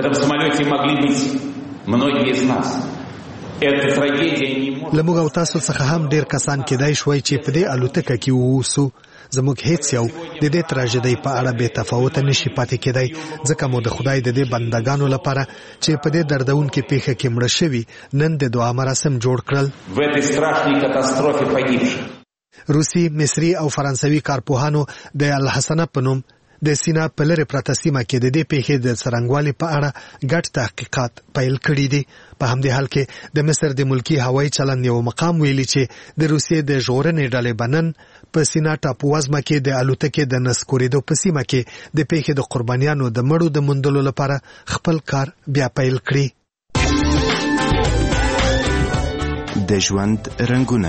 لموږ او تاسو څخه هم ډیر کسان کېدای شوی چې په دې الوتکه کې ووسو. زموږ هیڅ یو د دې تراژیدۍ په اړه بې تفاوته نشي پاتې کېدای، ځکه مو د خدای د دې بندګانو لپاره چې په دې دردونکې پیښه کې مړه شوي نن د دعا مراسم جوړ کړل. روسي، مصري او فرانسوي کارپوهانو د الحسنه په نوم د سینا په لرې پرته سیمه کې د دې پیښې د څرنګوالي په اړه ګډ تحقیقات پیل کړي دي. په همدې حال کې د مصر د ملکي هوایي چلند یو مقام ویلي چې د روسیې د ژغورنې ډلې بنن په سینا ټاپو وزمه کې د الوتکې د نسکورېدو په سیمه کې د پیښې د قربانیانو د مړو د موندلو لپاره خپل کار بیا پیل کړي. د ژوند رنګونه.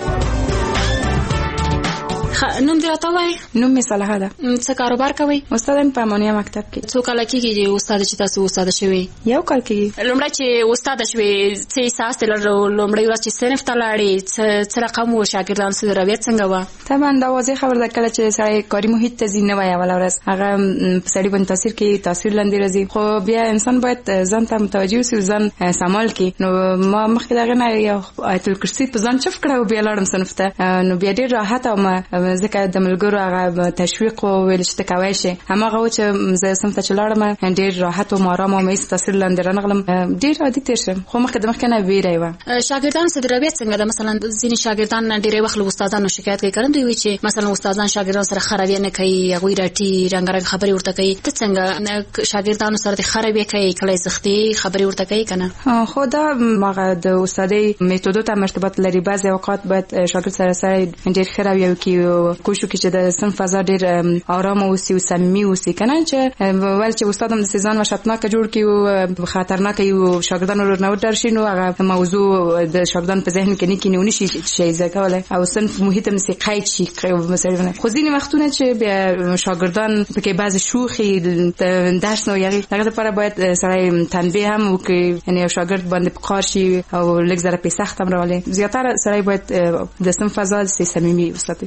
نوم دې راته وایي؟ نوم مې صالحه ده. څه کاروبار کوئ؟ استاد په امانیه مکتب کې. څو کاله کېږي چې استاد چې تاسو استاد شوئ؟ یو کال کېږي. لومړی چې استاد شوئ څه احساس دې لرلو؟ لومړۍ ورځ چې صنف ته لاړې څه رقم و؟ شاګردانو سره رویت څنګه وه؟ طبعا دا واضح خبره ده کله چې سړی کاري محیط ته ځي نوی اوله ورځ هغه په سړي باندې تاثیر کوي، تاثیر لاندې راځي. خو بیا انسان باید ځان ته متوجه اوسي او ځان سمال کړي. نو ما مخکې د هغې نه یو آیت الکرسي په ځان چف کړه او بیا لاړم صنف ته. نو بیا ډېر راحت وم ځکه د ملګرو هغه تشویق او ویل چې ته کولی شې. هماغه و چې زه صنف ته چې لاړم ډېر راحت وم، ارام وم، هېڅ تاثیر لاندې رانغلم، ډېر عادي تېر شم. خو مخکې د مخکې نه ویره یې وه. شاګردانو سره د رویت څنګه ده؟ مثلا ځینې شاګردان ډېری وخت له استادانو شکایت کوي، که نه دوی وایي چې مثلا استادان شاګردانو سره ښه رویه نه کوي، هغوی راټي رنګارنګ خبرې ورته کوي. ته څنګه شاګردانو سره د ښه رویه کوې؟ کله یې سختې خبرې ورته کوي که نه؟ خو دا هغه د استادۍ میتودو ته مرتبط لري. بعضې اوقات باید شاګرد سره سره ډېر ښه رویه وکړي او کوشش وکړي چې د صنف فضا ډېر آرام اوسي او صمیمي اوسي، که نه چې ول چې استاد هم داسې ځان وحشتناکه جوړ کړي او خطرناکه وي او شاګردان ورنه وډار شي، نو هغه موضوع د شاګردان په ذهن کې نه کښېني او نه شي شی زده کولی او صنف محیط هم داسې قید شي. خو ځینې وختونه چې بیا شاګردان پکې بعضې شوخي درس نه وي، هغې دپاره باید سړی تنبیه هم وکړي، یعنې یو شاګرد باندې په کار شي او لږ ذره پې سخت هم راولي. زیاتره سړی باید د صنف فضا داسې صمیمي وساتي. او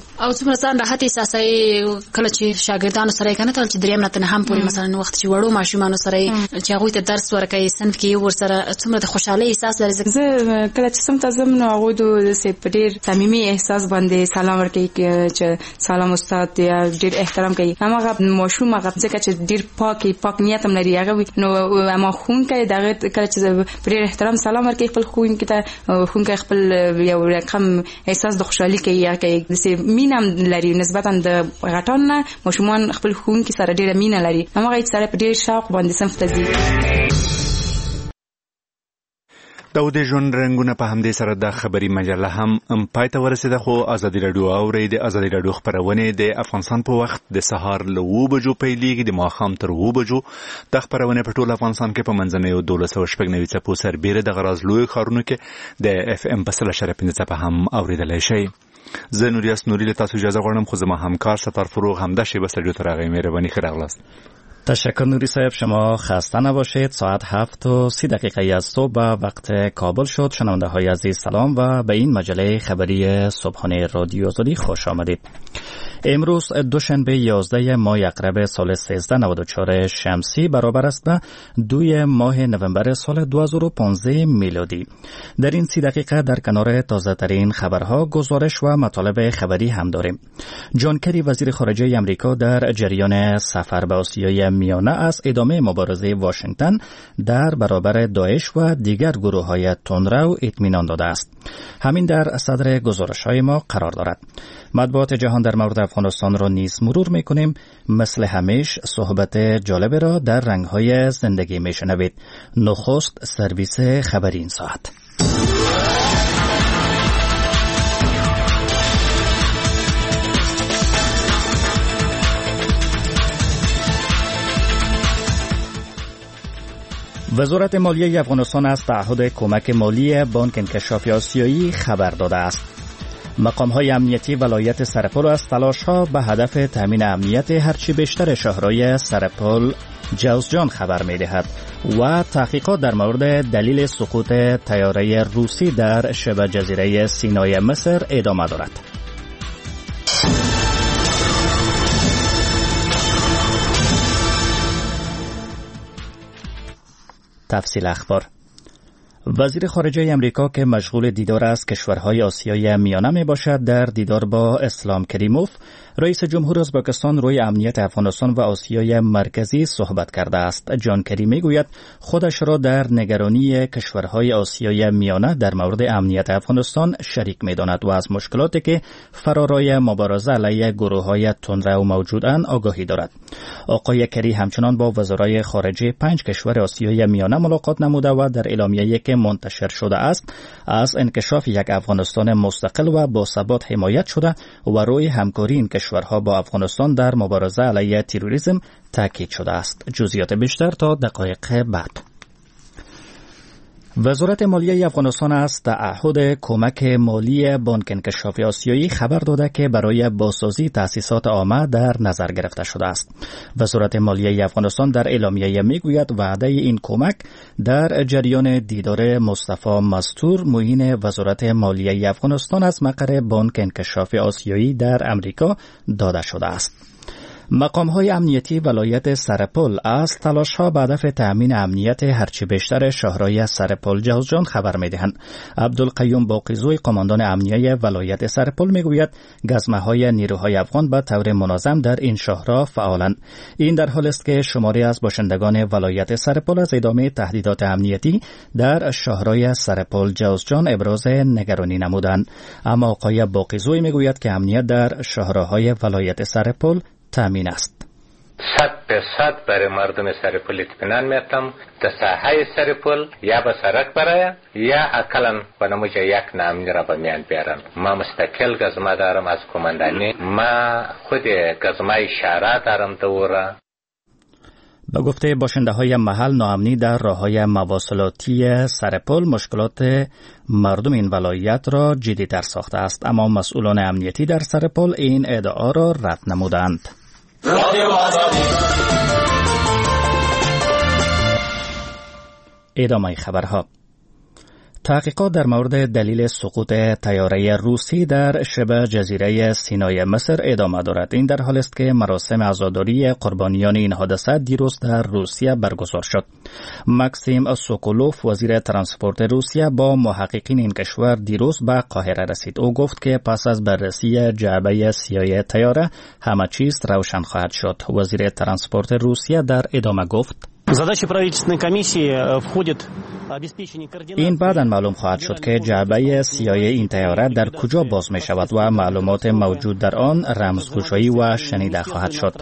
څومره ځان راحت احساسوي کله چې شاګردانو سره کنه تل چې دریم نه هم پوری مثلا وخت چې وړو ماشومان سره چې هغه ته درس ورکوي صنف کې ور سره څومره د خوشحالي احساس لري. زه کله چې سم تاسو نو هغه د سپډیر صمیمي احساس باندې سلام ورکوي چې سلام استاد یا ډیر احترام کوي. هغه ماشوم هغه ځکه چې ډیر پاکي پاک نیت هم لري هغه نو اما خون کوي دغه کله چې ډیر احترام سلام ورکوي خپل خون کې ته خون کوي خپل یو رقم احساس د خوشحالي کوي یا کوي د مینم لري نسبتا د غټان نه ماشومان خپل خون کې سره ډیر مینه لري. هغه سره په ډیر شوق باندې صنف ته ځي. د ژوند رنګونه په همدې سره د خبري مجله هم پای ته ورسېده خو ازادي راډیو اوري د ازادي راډیو خبرونه د افغانستان په وخت د سهار له اوه بجو پیلېږي د ماښام تر اوه بجو. د خبرونه په ټول افغانستان کې په منځنیو دولس سوه شپږ نوي څپو سربیره د غراز لوی ښارونو کې د اف ام په سل اشاریه پنځه څپه هم اوریدلی شئ. زه نوریاس نوري له تاسو اجازه غواړم خو زما همکار ستار فروغ همدا شیبه استودیو ته راغی. مهرباني ښه راغلاست. تشکر نوری صاحب، شما خسته نباشید. ساعت هفت و سی دقیقه از صبح به وقت کابل شد. شنونده های عزیز سلام و به این مجله خبری صبحانه رادیو آزادی خوش آمدید. امروز دوشنبه یازده ماه اقرب سال سیزده نود و چهار شمسی برابر است به دوی ماه نوامبر سال دو هزار و پانزده میلادی. در این سی دقیقه در کنار تازه ترین خبرها گزارش و مطالب خبری هم داریم. جان کری وزیر خارجه امریکا در جریان سفر به آسیای میانه از ادامه مبارزه واشنگتن در برابر داعش و دیگر گروه‌های تندرو اطمینان داده است. همین در صدر گزارش‌های ما قرار دارد. مطبوعات جهان در مورد افغانستان را نیز مرور می‌کنیم. مثل همیشه صحبت جالب را در رنگ‌های زندگی می‌شنوید. نخست سرویس خبری این ساعت. وزارت مالیه افغانستان از تعهد کمک مالی بانک انکشاف آسیایی خبر داده است. مقام‌های امنیتی ولایت سرپل از تلاش‌ها به هدف تامین امنیت هرچی بیشتر شهرهای سرپل جوزجان خبر می‌دهد و تحقیقات در مورد دلیل سقوط طیاره روسی در شبه جزیره سینای مصر ادامه دارد. تفصیل اخبار. وزیر خارجه امریکا که مشغول دیدار از کشورهای آسیای میانه می باشد در دیدار با اسلام کریموف، رئیس جمهور ازبکستان روی امنیت افغانستان و آسیای مرکزی صحبت کرده است. جان کری می گوید خودش را در نگرانی کشورهای آسیای میانه در مورد امنیت افغانستان شریک می داند و از مشکلاتی که فرارای مبارزه علیه گروه‌های تندرو موجودند آگاهی دارد. آقای کری همچنان با وزرای خارجه پنج کشور آسیای میانه ملاقات نموده و در اعلامیه‌ای که منتشر شده است از انکشاف یک افغانستان مستقل و با ثبات حمایت شده و روی همکاری این کشورها با افغانستان در مبارزه علیه تروریسم تاکید شده است. جزئیات بیشتر تا دقایق بعد. وزارت مالیه افغانستان از تعهد کمک مالی بانک انکشاف آسیایی خبر داده که برای بازسازی تأسیسات عامه در نظر گرفته شده است. وزارت مالیه افغانستان در اعلامیه میگوید وعده این کمک در جریان دیدار مصطفی مستور معین وزارت مالیه افغانستان از مقر بانک انکشاف آسیایی در امریکا داده شده است. مقام‌های امنیتی ولایت سرپل از تلاش‌ها به هدف تأمین امنیت هرچی بیشتر شهرهای سرپل جوزجان خبر می‌دهند. عبدالقیوم باقیزوی قماندان امنیه ولایت سرپل می‌گوید گزمه‌های نیروهای افغان به طور منظم در این شهرها فعالند. این در حالی است که شماری از باشندگان ولایت سرپل از ادامه تهدیدات امنیتی در شهرهای سرپل جوزجان ابراز نگرانی نمودند. اما آقای باقیزوی می‌گوید که امنیت در شهرهای ولایت سرپل تامین است. صد به صد برای مردم سرپل اطمینان میتم در ساحه سرپل یا به سرک برای یا اقلا به نموج یک نامنی را به میان بیارن. ما مستقل گزمه دارم از کماندانی، ما خود گزمه شهره دارم دوره. به گفته باشنده های محل، ناامنی در راه های مواصلاتی سرپل مشکلات مردم این ولایت را جدی‌تر ساخته است، اما مسئولان امنیتی در سرپل این ادعا را رد نمودند. ادامه خبرها. تحقیقات در مورد دلیل سقوط طیاره روسی در شبه جزیره سینای مصر ادامه دارد. این در حالی است که مراسم عزاداری قربانیان این حادثه دیروز در روسیه برگزار شد. ماکسیم سوکولوف وزیر ترانسپورت روسیه با محققین این کشور دیروز به قاهره رسید. او گفت که پس از بررسی جعبه سیاه طیاره همه چیز روشن خواهد شد. وزیر ترانسپورت روسیه در ادامه گفت: این بعداً معلوم خواهد شد که جعبه سیاه این طیاره در کجا باز می شود و معلومات موجود در آن رمزگشایی و شنیده خواهد شد.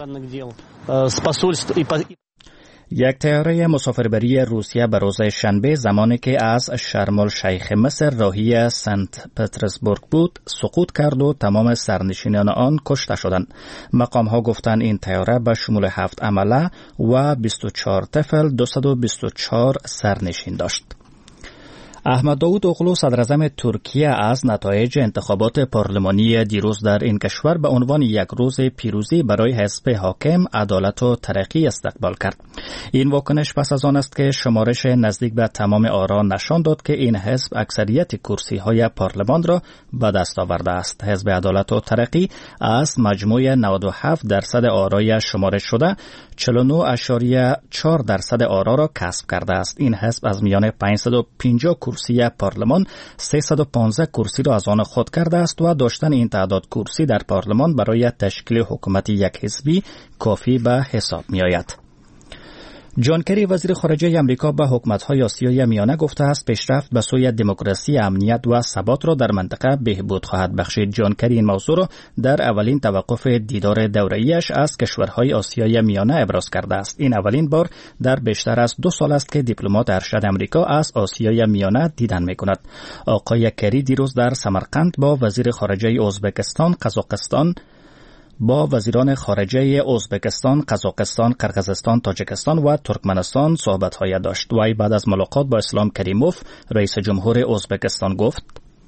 یک طیاره مسافربری روسیه به روز شنبه زمانی که از شرم الشیخ مصر راهی سنت پترزبورگ بود سقوط کرد و تمام سرنشینان آن کشته شدند. مقام ها گفتند این طیاره به شمول هفت عمله و بیست و چهار طفل دویست و بیست و چهار سرنشین داشت. احمد داود اوغلو صدراعظم ترکیه از نتایج انتخابات پارلمانی دیروز در این کشور به عنوان یک روز پیروزی برای حزب حاکم عدالت و ترقی استقبال کرد. این واکنش پس از آن است که شمارش نزدیک به تمام آرا نشان داد که این حزب اکثریت کرسی های پارلمان را به دست آورده است. حزب عدالت و ترقی از مجموع نود و هفت درصد آرای شمارش شده چهل و نه اشاریه چهار درصد آرا را کسب کرده است. این حزب از میان پانصد و پنجاه کرسی پارلمان سیصد و پانزده کرسی را از آن خود کرده است و داشتن این تعداد کرسی در پارلمان برای تشکیل حکومت یک حزبی کافی به حساب می آید. جان کری وزیر خارجه امریکا به حکومت‌های آسیای میانه گفته است پیشرفت به سوی دموکراسی، امنیت و ثبات را در منطقه بهبود خواهد بخشید. جان کری این موضوع را در اولین توقف دیدار دوره‌ایش از کشورهای آسیای میانه ابراز کرده است. این اولین بار در بیشتر از دو سال است که دیپلمات ارشد امریکا از آسیای میانه دیدن می‌کند. آقای کری دیروز در سمرقند با وزیر خارجه ازبکستان، قزاقستان با وزیران خارجه ازبکستان، قزاقستان، قرقیزستان، تاجیکستان و ترکمنستان صحبت‌های داشت. وی بعد از ملاقات با اسلام کریموف رئیس جمهور ازبکستان گفت: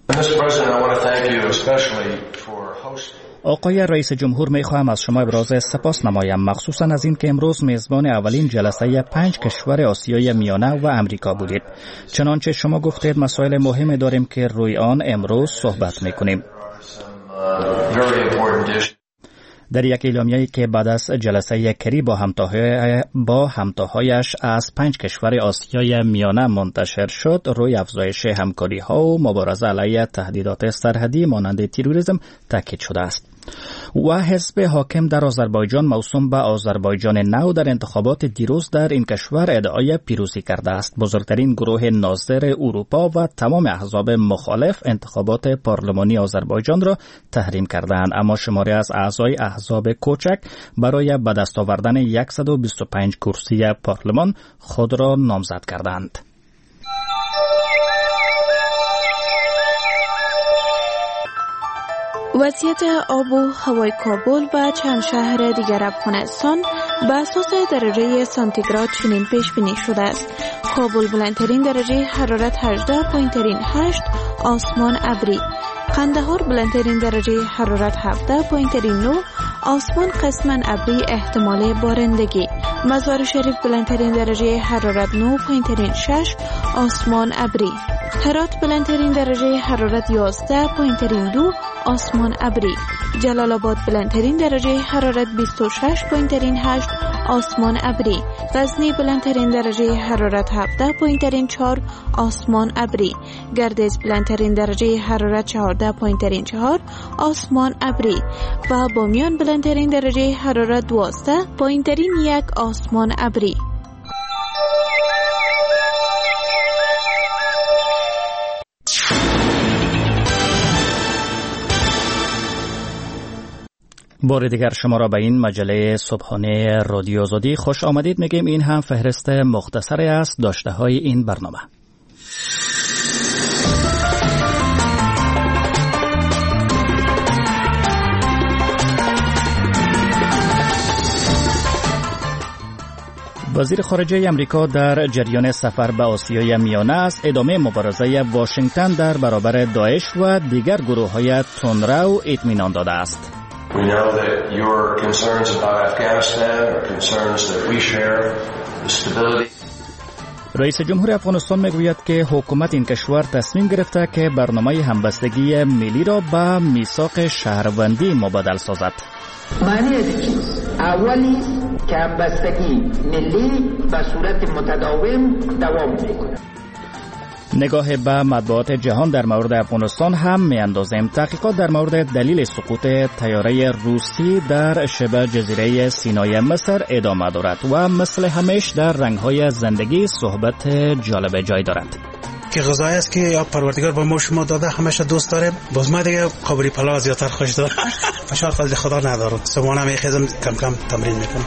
آقای رئیس جمهور، می‌خواهم از شما ابراز سپاس نمایم، مخصوصاً از این که امروز میزبان اولین جلسه پنج کشور آسیای میانه و امریکا بودید. چنانچه شما گفتید مسائل مهمی داریم که روی آن امروز صحبت می‌کنیم. در یک اعلامیه‌ای که بعد از جلسه کری با همتاهای با همتاهایش از پنج کشور آسیای میانه منتشر شد، روی افزایش همکاری‌ها و مبارزه علیه تهدیدات سرحدی مانند تروریسم تاکید شده است. و حزب حاکم در آذربایجان موسوم به آذربایجان نو در انتخابات دیروز در این کشور ادعای پیروزی کرده است. بزرگترین گروه ناظر اروپا و تمام احزاب مخالف انتخابات پارلمانی آذربایجان را تحریم کردند، اما شماری از اعضای احزاب کوچک برای به دست آوردن صد و بیست و پنج کرسی پارلمان خود را نامزد کردند. وضعیت آب و هوای کابل و چند شهر دیگر افغانستان به اساس درجه سانتیگراد چنین پیش بینی شده است: کابل بلندترین درجه حرارت هجده پوینت هشت، آسمان ابری. قندهار بلندترین درجه حرارت هفده پوینت نه، آسمان قسماً ابری، احتمال بارندگی. مزار شریف بلندترین درجه حرارت نه پوینت شش، آسمان ابری. هرات بلندترین درجه حرارت یازده پوینت دو، آسمان ابری. جلال آباد بلندترین درجه حرارت بیست و شش پوینت هشت، آسمان ابری. غزنی بلندترین درجه حرارت هفده پوینت چهار، آسمان ابری. گردیز بلندترین درجه حرارت چهارده پوینت چهار، آسمان ابری. و بامیان بلندترین درجه حرارت دوازده پوینت یک، آسمان ابری. بار دیگر شما را به این مجله صبحانه رادیو آزادی خوش آمدید میگیم. این هم فهرست مختصری است داشته های این برنامه. وزیر خارجه امریکا در جریان سفر به آسیای میانه است. ادامه مبارزه واشنگتن در برابر داعش و دیگر گروه‌های تندرو اطمینان داده است. We know that your concerns about Afghanistan are concerns that we share. The stability رئیس جمهور افغانستان میگوید که حکومت این کشور تصمیم گرفته که برنامه همبستگی ملی را به میثاق شهروندی مبادل سازد. معنی از چیز اولی که همبستگی ملی به صورت متداوم دوام میکنه. نگاه به مطبوعات جهان در مورد افغانستان هم میاندازیم. تحقیقات در مورد دلیل سقوط طیاره روسی در شبه جزیره سینای مصر ادامه دارد و مثل همیشه در رنگ‌های زندگی صحبت جالب جای دارد. که غذایی است که یا پروردگار به ما شما داده همیشه دوست داریم. باز ما دیگه قابلی پلاو زیادتر خوش دارم. فشار قلب خدا ندارم. صبحانه میخیزم کم کم تمرین میکنم.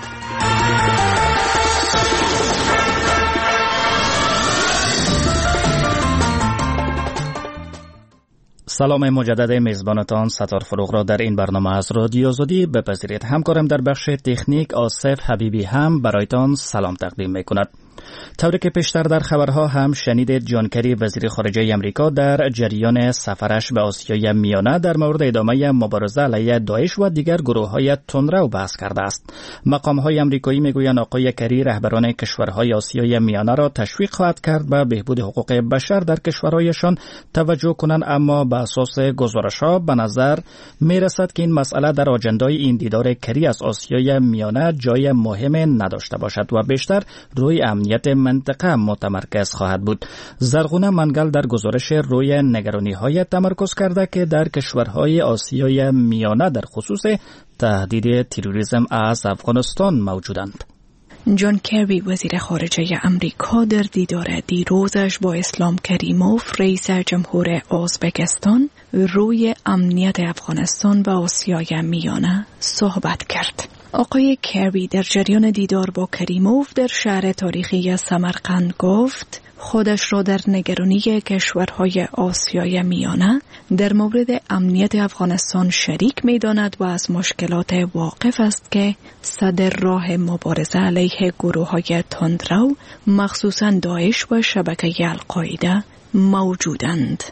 سلام مجدد میزبانتان ستار فروغ را در این برنامه از رادیو آزادی بپذیرید. همکارم در بخش تکنیک آصف حبیبی هم برایتان سلام تقدیم میکند. طوری که پیشتر در خبرها هم شنیدید، جان کری وزیر خارجه امریکا در جریان سفرش به آسیای میانه در مورد ادامه مبارزه علیه داعش و دیگر گروه‌های تندرو بحث کرده است. مقام‌های امریکایی میگویند آقای کری رهبران کشورهای آسیای میانه را تشویق خواهد کرد به بهبود حقوق بشر در کشورهایشان توجه کنند، اما به اساس گزارش‌ها به نظر میرسد که این مسئله در آجندای این دیدار کری از آسیای میانه جای مهم نداشته باشد و بیشتر روی امنیت منطقه متمرکز خواهد بود. زرغونه منگل در گزارش روی نگرانی‌های تمرکز کرده که در کشورهای آسیای میانه در خصوص تهدید تروریسم از افغانستان موجودند. جان کری وزیر خارجه امریکا در دیدار دیروزش با اسلام کریموف رئیس جمهور ازبکستان روی امنیت افغانستان و آسیای میانه صحبت کرد. آقای کری در جریان دیدار با کریموف در شهر تاریخی سمرقند گفت خودش را در نگرانی کشورهای آسیای میانه در مورد امنیت افغانستان شریک می‌داند و از مشکلات واقف است که صدر راه مبارزه علیه گروه‌های تندرو مخصوصاً داعش و شبکه القاعده موجودند.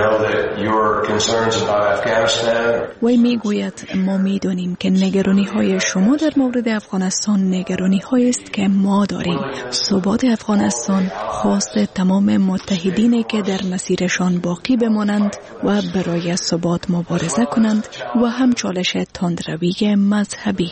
وی میگوید ما میدانیم که نگرانی های شما در مورد افغانستان نگرانی های است که ما داریم. ثبات افغانستان خواست تمام متحدینی که در مسیرشان باقی بمانند و برای ثبات مبارزه کنند و هم چالش تندروی مذهبی.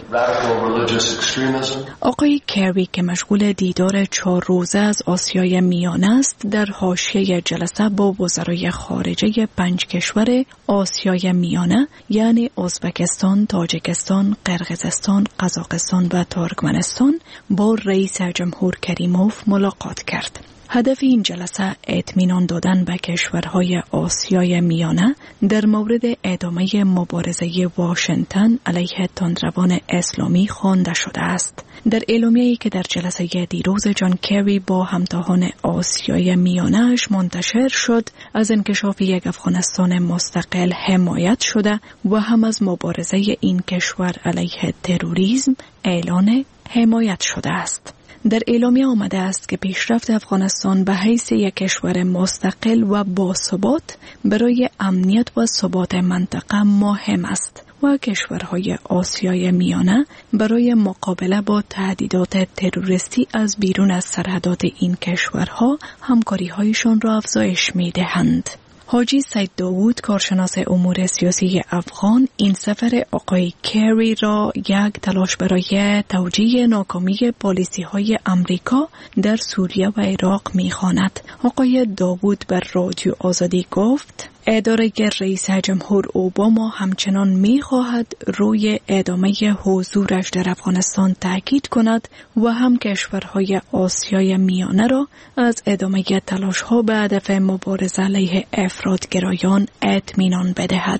آقای کری که مشغول دیدار چهار روزه از آسیای میانه است در حاشیه جلسه با وزرای خارجه پنج کشور آسیای میانه یعنی ازبکستان، تاجیکستان، قرقیزستان، قزاقستان و ترکمنستان با رئیس جمهور کریموف ملاقات کرد. هدف این جلسه اطمینان دادن به کشورهای آسیای میانه در مورد ادامه مبارزه واشنگتن علیه تندروان اسلامی خوانده شده است. در اعلامیه‌ای که در جلسه دیروز جان کری با همتاهان آسیای میانه‌اش منتشر شد، از انکشاف یک افغانستان مستقل حمایت شده و هم از مبارزه این کشور علیه تروریسم اعلان حمایت شده است. در اعلامیه آمده است که پیشرفت افغانستان به حیث یک کشور مستقل و باثبات برای امنیت و ثبات منطقه مهم است و کشورهای آسیای میانه برای مقابله با تهدیدات تروریستی از بیرون از سرحدات این کشورها همکاری‌هایشان را افزایش می‌دهند. حاجی سید داوود کارشناس امور سیاسی افغان این سفر آقای کری را یک تلاش برای توجیه ناکامی پالیسی‌های امریکا در سوریه و عراق می‌خواند. آقای داوود بر رادیو آزادی گفت اداره رئیس جمهور اوباما همچنان می‌خواهد روی ادامه حضورش در افغانستان تاکید کند و هم کشورهای آسیای میانه را از ادامه تلاش‌ها به هدف مبارزه علیه افراط‌گرایان اطمینان بدهد.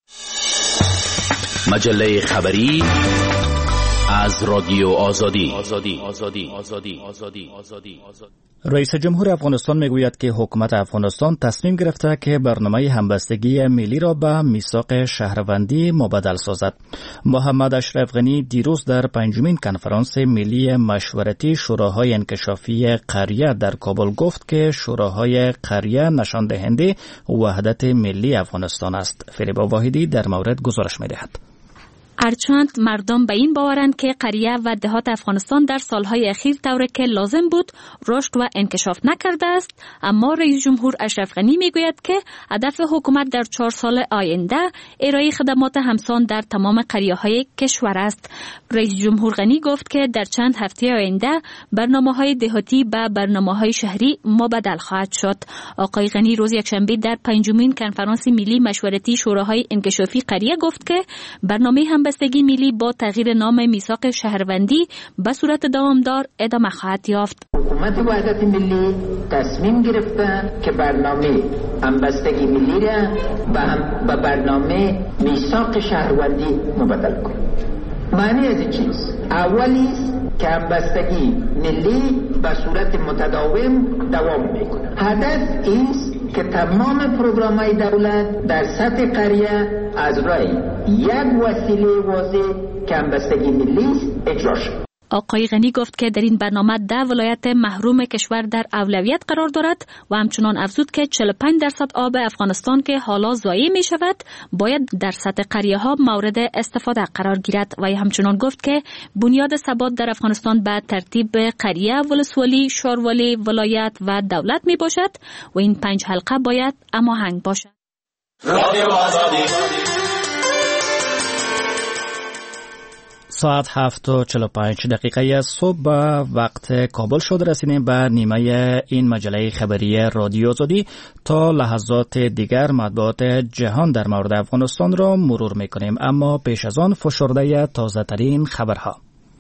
مجله خبری از رادیو آزادی. رئیس جمهور افغانستان میگوید که حکومت افغانستان تصمیم گرفته که برنامه همبستگی ملی را به میثاق شهروندی مبادل سازد. محمد اشرف غنی دیروز در پنجمین کنفرانس ملی مشورتی شوراهای انکشافی قریه در کابل گفت که شوراهای قریه نشان دهنده وحدت ملی افغانستان است. فریبا واحدی در مورد گزارش می‌دهد. هرچند مردم به این باورند که قریه و دهات افغانستان در سالهای اخیر طوری که لازم بود رشد و انکشاف نکرده است، اما رئیس جمهور اشرف غنی میگوید که هدف حکومت در چهار سال آینده ارائه خدمات همسان در تمام قریه‌های کشور است. رئیس جمهور غنی گفت که در چند هفته آینده برنامه‌های دهاتی به برنامه‌های شهری مبدل خواهد شد. آقای غنی روز یکشنبه در پنجمین کنفرانس ملی مشورتی شوراهای انکشافی قریه گفت که برنامه همبستگی ملی با تغییر نام میثاق شهروندی به صورت دوامدار ادامه خواهد یافت. حکومت وحدت ملی تصمیم گرفته که برنامه همبستگی ملی را به برنامه میثاق شهروندی مبدل کنه. معنی از این چیز اولی است که همبستگی ملی به صورت متداوم دوام میکنه. هدف است که تمام پروگرام‌های دولت در سطح قریه از رای یک وسیله واضح که همبستگی ملی است اجرا شد. آقای غنی گفت که در این برنامه ده ولایت محروم کشور در اولویت قرار دارد و همچنان افزود که چهل و پنج درصد آب افغانستان که حالا ضایع می شود باید در سطح قریه ها مورد استفاده قرار گیرد و همچنان گفت که بنیاد ثبات در افغانستان به ترتیب قریه، ولسوالی، شاروالی، ولایت و دولت می باشد و این پنج حلقه باید هماهنگ باشد. ساعت هفت و چهل و پنج دقیقه صبح به وقت کابل شد. رسیدیم به نیمه این مجله خبری رادیو آزادی. تا لحظات دیگر مطبوعات جهان در مورد افغانستان را مرور میکنیم، اما پیش از آن فشرده تازه ترین خبرها.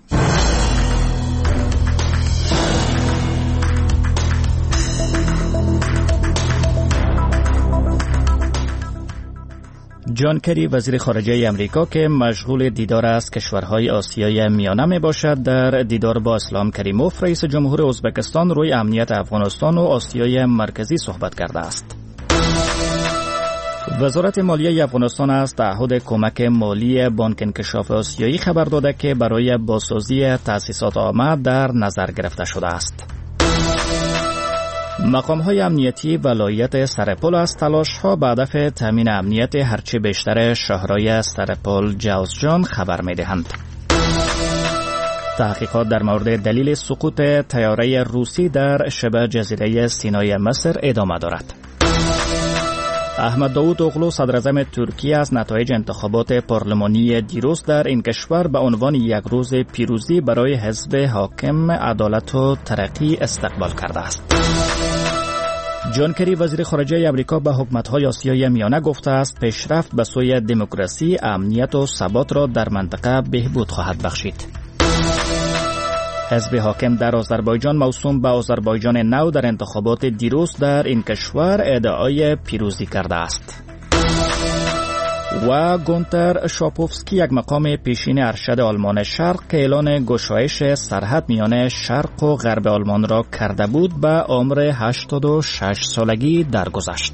جان کری وزیر خارجه امریکا که مشغول دیدار از کشورهای آسیای میانه می باشد، در دیدار با اسلام کریموف رئیس جمهور ازبکستان روی امنیت افغانستان و آسیای مرکزی صحبت کرده است. وزارت مالیه افغانستان از تعهد کمک مالی بانک انکشاف آسیایی خبر داده که برای بازسازی تأسیسات عامه در نظر گرفته شده است. مقام‌های امنیتی ولایت سرپل از تلاش‌ها به هدف تامین امنیت هرچه بیشتر شهرهای سرپل جوزجان خبر می‌دهند. تحقیقات در مورد دلیل سقوط طیاره روسی در شبه جزیره سینای مصر ادامه دارد. احمد داود اوغلو صدراعظم ترکیه از نتایج انتخابات پارلمانی دیروز در این کشور به عنوان یک روز پیروزی برای حزب حاکم عدالت و ترقی استقبال کرده است. جان کری وزیر خارجه امریکا به حکومت‌های آسیای میانه گفته است پیشرفت به سوی دموکراسی، امنیت و ثبات را در منطقه بهبود خواهد بخشید. حزب حاکم در آذربایجان موسوم به آذربایجان نو در انتخابات دیروز در این کشور ادعای پیروزی کرده است. و گونتر شاپوفسکی یک مقام پیشین ارشد آلمان شرق که اعلان گشایش سرحد میان شرق و غرب آلمان را کرده بود به عمر هشتاد و شش سالگی درگذشت.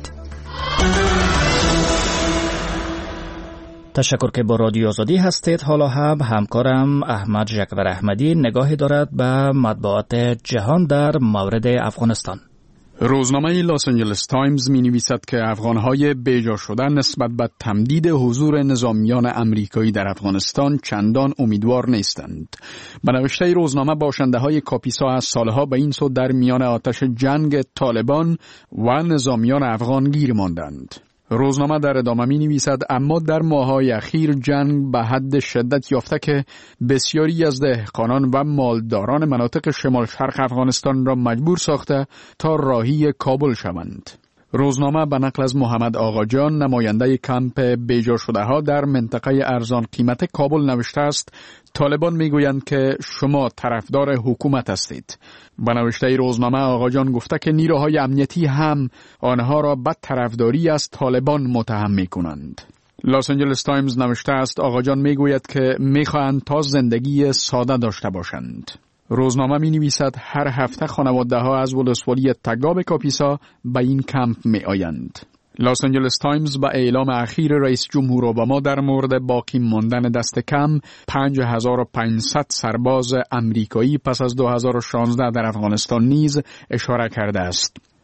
تشکر که با رادیو آزادی هستید. حالا هم همکارم احمد جکور احمدی نگاهی دارد به مطبوعات جهان در مورد افغانستان. روزنامه لاس آنجلس تایمز می نویسد که افغانهای بیجا شده نسبت به تمدید حضور نظامیان امریکایی در افغانستان چندان امیدوار نیستند. به نوشته روزنامه باشنده های کاپیسا از سالها به این سو در میان آتش جنگ طالبان و نظامیان افغان گیر ماندند. روزنامه در ادامه می نویسد اما در ماه‌های اخیر جنگ به حد شدت یافته که بسیاری از دهقانان و مالداران مناطق شمال شرق افغانستان را مجبور ساخته تا راهی کابل شوند. روزنامه به نقل از محمد آقاجان نماینده کمپ بیجا شده ها در منطقه ارزان قیمت کابل نوشته است طالبان میگویند که شما طرفدار حکومت هستید. به نوشته روزنامه آقاجان گفته که نیروهای امنیتی هم آنها را به طرفداری از طالبان متهم میکنند. لاس آنجلس تایمز نوشته است آقاجان میگوید که میخواهند تا زندگی ساده داشته باشند. روزنامه می نویسد هر هفته خانواده ها از ولسوالی تگاب کاپیسا به این کمپ می آیند. لاس آنجلس تایمز با اعلام اخیر رئیس جمهور اوباما در مورد باقی ماندن دست کم پنج هزار و پانصد سرباز امریکایی پس از دو هزار و شانزده در افغانستان نیز اشاره کرده است.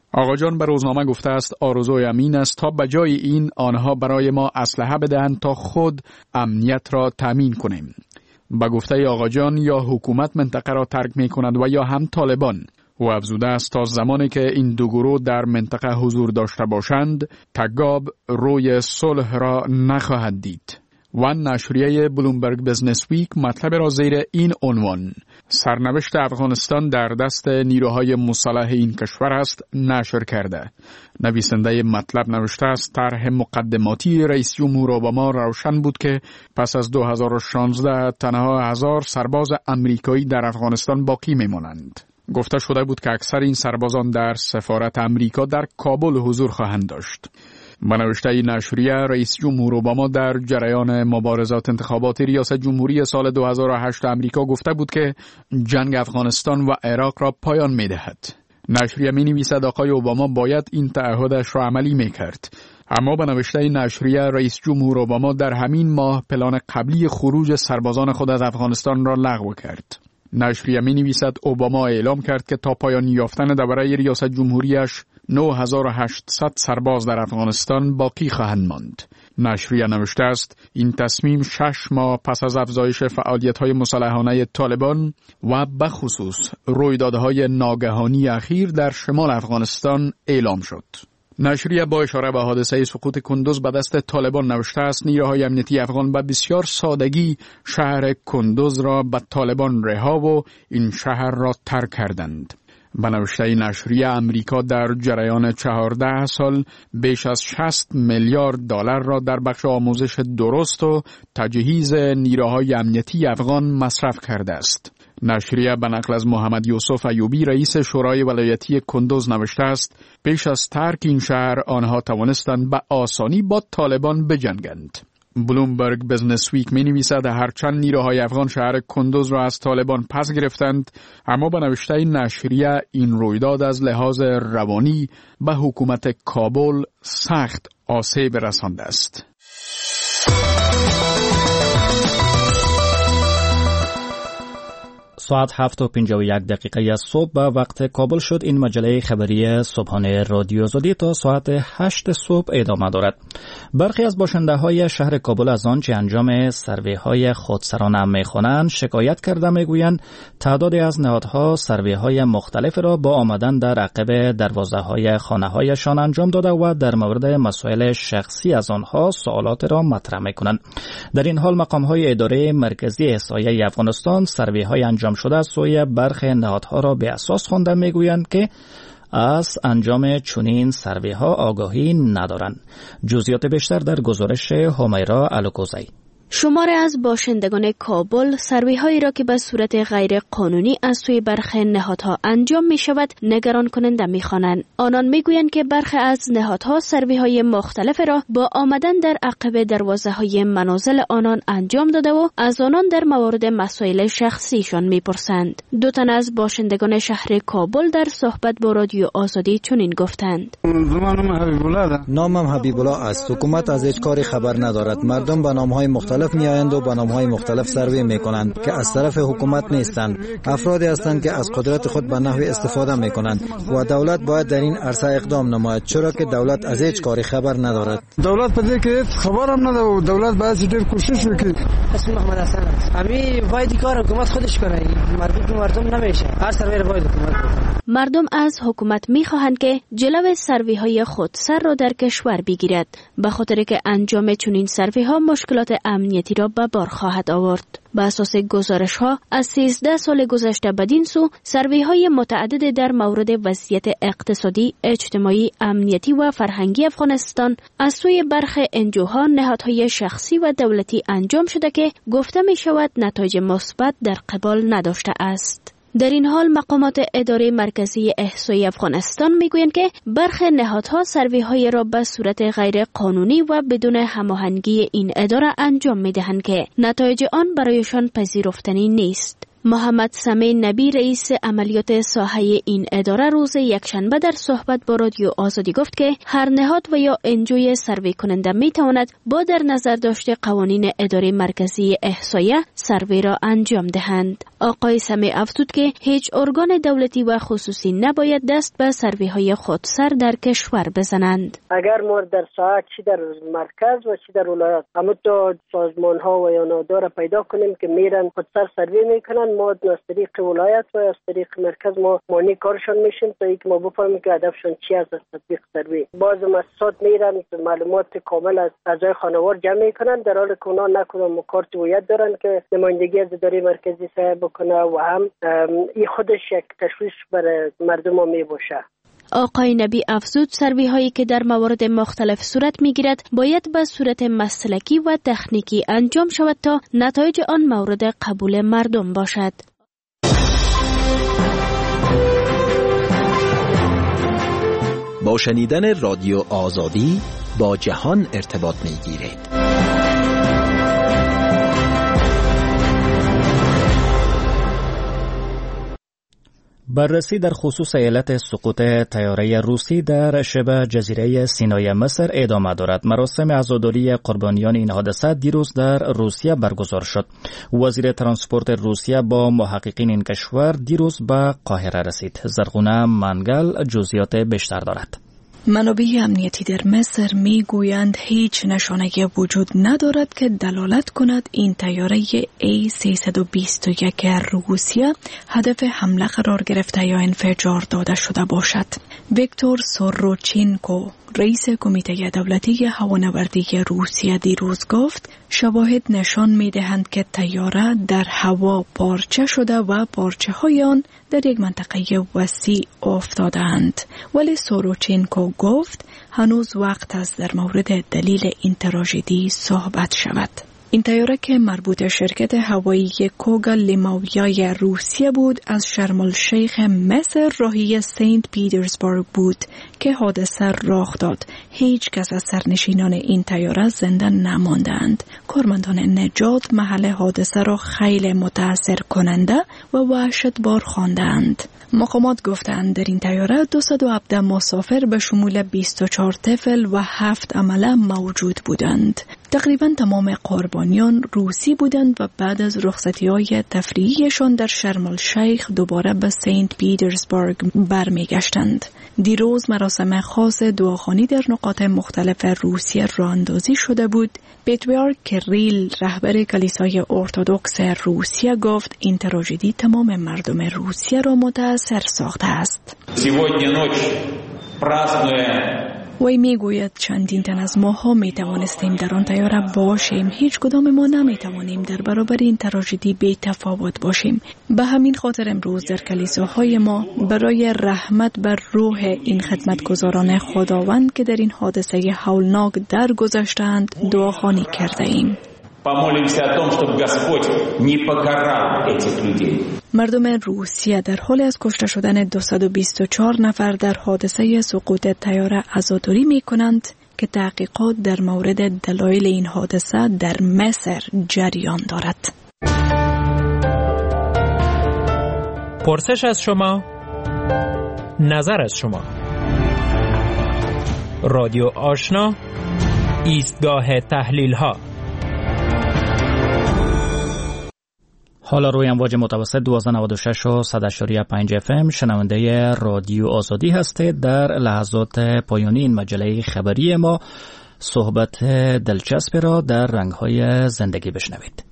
آقا جان به روزنامه گفته است آرزوی امین است تا بجای این آنها برای ما اسلحه بدهند تا خود امنیت را تامین کنیم. با گفته آقا جان یا حکومت منطقه را ترک می کند و یا هم طالبان. و افزوده است تا زمانی که این دو گروه در منطقه حضور داشته باشند تگاب روی صلح را نخواهد دید. و نشریه بلومبرگ بزنس ویک مطلب را زیر این عنوان سرنوشت افغانستان در دست نیروهای مسلح این کشور است نشر کرده. نویسنده مطلب نوشته است طرح مقدماتی رئیس جمهور اوباما روشن بود که پس از دو هزار و شانزده تنها هزار سرباز امریکایی در افغانستان باقی میمانند. گفته شده بود که اکثر این سربازان در سفارت امریکا در کابل حضور خواهند داشت. با نوشته نشریه رئیس جمهور اوباما در جریان مبارزات انتخابات ریاست جمهوری سال دو هزار و هشت امریکا گفته بود که جنگ افغانستان و عراق را پایان می دهد. نشریه می نویسد آقای اوباما باید این تعهدش را عملی می کرد. اما با نوشته نشریه رئیس جمهور اوباما در همین ماه پلان قبلی خروج سربازان خود از افغانستان را لغو کرد. نشریه می نویسد اوباما اعلام کرد که تا پایان یافتن دوره ریاست جمهوریش نه هزار و هشتصد سرباز در افغانستان باقی خواهند ماند. نشریه نوشته است این تصمیم شش ماه پس از افزایش فعالیت‌های مسلحانه طالبان و بخصوص رویدادهای ناگهانی اخیر در شمال افغانستان اعلام شد. نشریه با اشاره به حادثه سقوط کندوز به دست طالبان نوشته است نیروهای امنیتی افغان به بسیار سادگی شهر کندوز را به طالبان رها و این شهر را ترک کردند. به نوشته نشریه امریکا در جریان چهارده سال بیش از شصت میلیارد دلار را در بخش آموزش درست و تجهیز نیروهای امنیتی افغان مصرف کرده است. نشریه به نقل از محمد یوسف ایوبی رئیس شورای ولایتی کندوز نوشته است پیش از ترک این شهر آنها توانستند به آسانی با طالبان بجنگند. بلومبرگ بزنس ویک می نویسد هرچند نیروهای افغان شهر کندوز را از طالبان پس گرفتند اما به نوشته نشریه این رویداد از لحاظ روانی به حکومت کابل سخت آسیب رسانده است. ساعت هفت و پنجاه و یک دقیقه از صبح به وقت کابل شد. این مجله خبری صبحانه رادیو آزادی تا ساعت هشت صبح ادامه دارد. برخی از باشنده های شهر کابل از آنچه انجام سروی های خودسرانه می‌خوانند شکایت کرده میگویند تعدادی از نهادها سروی های مختلف را با آمدن در عقب دروازه های خانه هایشان انجام داده و در مورد مسائل شخصی از آنها سوالات را مطرح می‌کنند. در این حال مقام های اداره مرکزی احصایه افغانستان سروی های انجام شده از سوی برخی نهادها را به اساس خوانده میگویند که از انجام چنین سروی ها آگاهی ندارند. جزئیات بیشتر در گزارش همیرا الوکوزی. شماری از باشندگان کابل سروی هایی را که به صورت غیر قانونی از سوی برخی نهادها انجام می شود نگران کننده می خوانند. آنان می گویند که برخی از نهادها سروی های مختلف را با آمدن در عقب دروازه های منازل آنان انجام داده و از آنان در موارد مسائل شخصیشان می پرسند. دو تن از باشندگان شهر کابل در صحبت با رادیو آزادی چنین گفتند. نامم حبیب الله است. حکومت از هیچ کاری خبر ندارد. مردم به نام های مختلف می آیند و با نام‌های مختلف سروی می کنند که از طرف حکومت نیستند. افرادی هستند که از قدرت خود به نحوی استفاده می کنند و دولت باید در این عرصه اقدام نماید چرا که دولت از هیچ کاری خبر ندارد. دولت په دې کې خبر هم نه ده. دولت باید ډېر کوشش وکړي. اسم محمد حسن است. همین باید کار حکومت خودش کنه. مردم مردم نمیشه. هر سروی باید حکومت کنه. مردم از حکومت می خواهند که جلو سروی های خود سر را در کشور بگیرد به خاطر که انجام چنین سروی ها مشکلات امنیتی را به بار خواهد آورد. به اساس گزارش ها از سیزده سال گذشته بدین سو سروی های متعدد در مورد وضعیت اقتصادی، اجتماعی، امنیتی و فرهنگی افغانستان از سوی برخی انجوها، نهادهای شخصی و دولتی انجام شده که گفته می شود نتایج مثبت در قبال نداشته است. در این حال مقامات اداره مرکزی احصای افغانستان میگویند که برخی نهادها سروی های را به صورت غیر قانونی و بدون هماهنگی این اداره انجام میدهند که نتایج آن برایشان پذیرفتنی نیست. محمد سمیع نبی رئیس عملیات ساحه این اداره روز یکشنبه در صحبت با رادیو آزادی گفت که هر نهاد و یا انجوی سروی کننده می تواند با در نظر داشته قوانین اداره مرکزی احصایه سروی را انجام دهند. آقای سمیع افزود که هیچ ارگان دولتی و خصوصی نباید دست به سروی های خودسر در کشور بزنند. اگر ما در ساعت چی در مرکز و چی در ولایات همه تو سازمان ها و یا نادار پیدا کنیم که میرن خودسر سروی میکنن، ما از طریق ولایت و از طریق مرکز ما مانی کارشان میشیم تا اینکه ما بفهمیم که هدفشون چی است از تطبیق سروی. باز مؤسسات میرن معلومات کامل از اعضای خانوار جمع میکنن، در حالی که اونا نکنم کارت هویت دارن که نمایندگی از اداره مرکزی سعی بکنه و هم این خودش یک تشویش برای مردم ها میباشه. آقای نبی افزود سروی هایی که در موارد مختلف صورت میگیرد باید به صورت مسلکی و تکنیکی انجام شود تا نتایج آن مورد قبول مردم باشد. با شنیدن رادیو آزادی با جهان ارتباط میگیرید. بررسی در خصوص علت سقوط طیاره روسی در شبه جزیره سینای مصر ادامه دارد. مراسم عزاداری قربانیان این حادثه دیروز در روسیه برگزار شد. وزیر ترانسپورت روسیه با محققین این کشور دیروز به قاهره رسید. زرغونه منگل جزئیات بیشتر دارد. منابع امنیتی در مصر می گویند هیچ نشانه وجود ندارد که دلالت کند این طیاره ای سیصد و بیست و یک روسیه هدف حمله قرار گرفته یا انفجار داده شده باشد. ویکتور سوروچینکو رئیس کمیته دولتی هوانوردی روسیه دیروز گفت شواهد نشان می دهند که طیاره در هوا پارچه شده و پارچه های آن در یک منطقه وسیع افتادند. ولی سوروچینکو گفت هنوز وقت است در مورد دلیل این تراژدی صحبت شود. این طیاره که مربوط شرکت هوایی کوگا لیماویای روسیه بود از شرم الشیخ مصر راهی سنت پیترزبورگ بود که حادثه رخ داد. هیچ کس از سرنشینان این طیاره زنده نماندند. کارمندان نجات محل حادثه را خیلی متاثر کننده و وحشتبار خواندند. مقامات گفتند در این طیاره دویست و هفده مسافر به شمول بیست و چهار طفل و هفت عمله موجود بودند. تقریبا تمام قربانیان روسی بودند و بعد از رخصتی‌های تفریحیشان در شرم الشیخ دوباره به سنت پیترزبورگ برمیگشتند. دیروز مراسم خاص دعاخوانی در نقاط مختلف روسیه راه اندازی شده بود. پتریارک کریل رهبر کلیسای ارتدوکس روسیه گفت این تراژدی تمام مردم روسیه را متاثر ساخته است. وی می گوید چندین تن از ماها می توانستیم در آن طیاره باشیم، هیچ کدام ما نمی توانیم در برابر این تراژدی بی تفاوت باشیم. به همین خاطر امروز در کلیساهای ما برای رحمت بر روح این خدمتگزاران خداوند که در این حادثه هولناک درگذشتند دعاخوانی کرده ایم. مردم روسیه در حال از کشته شدن دویست و بیست و چهار نفر در حادثه سقوط طیاره عزاداری می کنند که تحقیقات در مورد دلایل این حادثه در مصر جریان دارد. پرسش از شما، نظر از شما. رادیو آشنا، ایستگاه تحلیل ها. حالا روی امواج متوسط دویست و نود و شش و صد و پنج اف ام شنونده رادیو آزادی هستید. در لحظات پایانی این مجله خبری ما صحبت دلچسبی را در رنگ‌های زندگی بشنوید.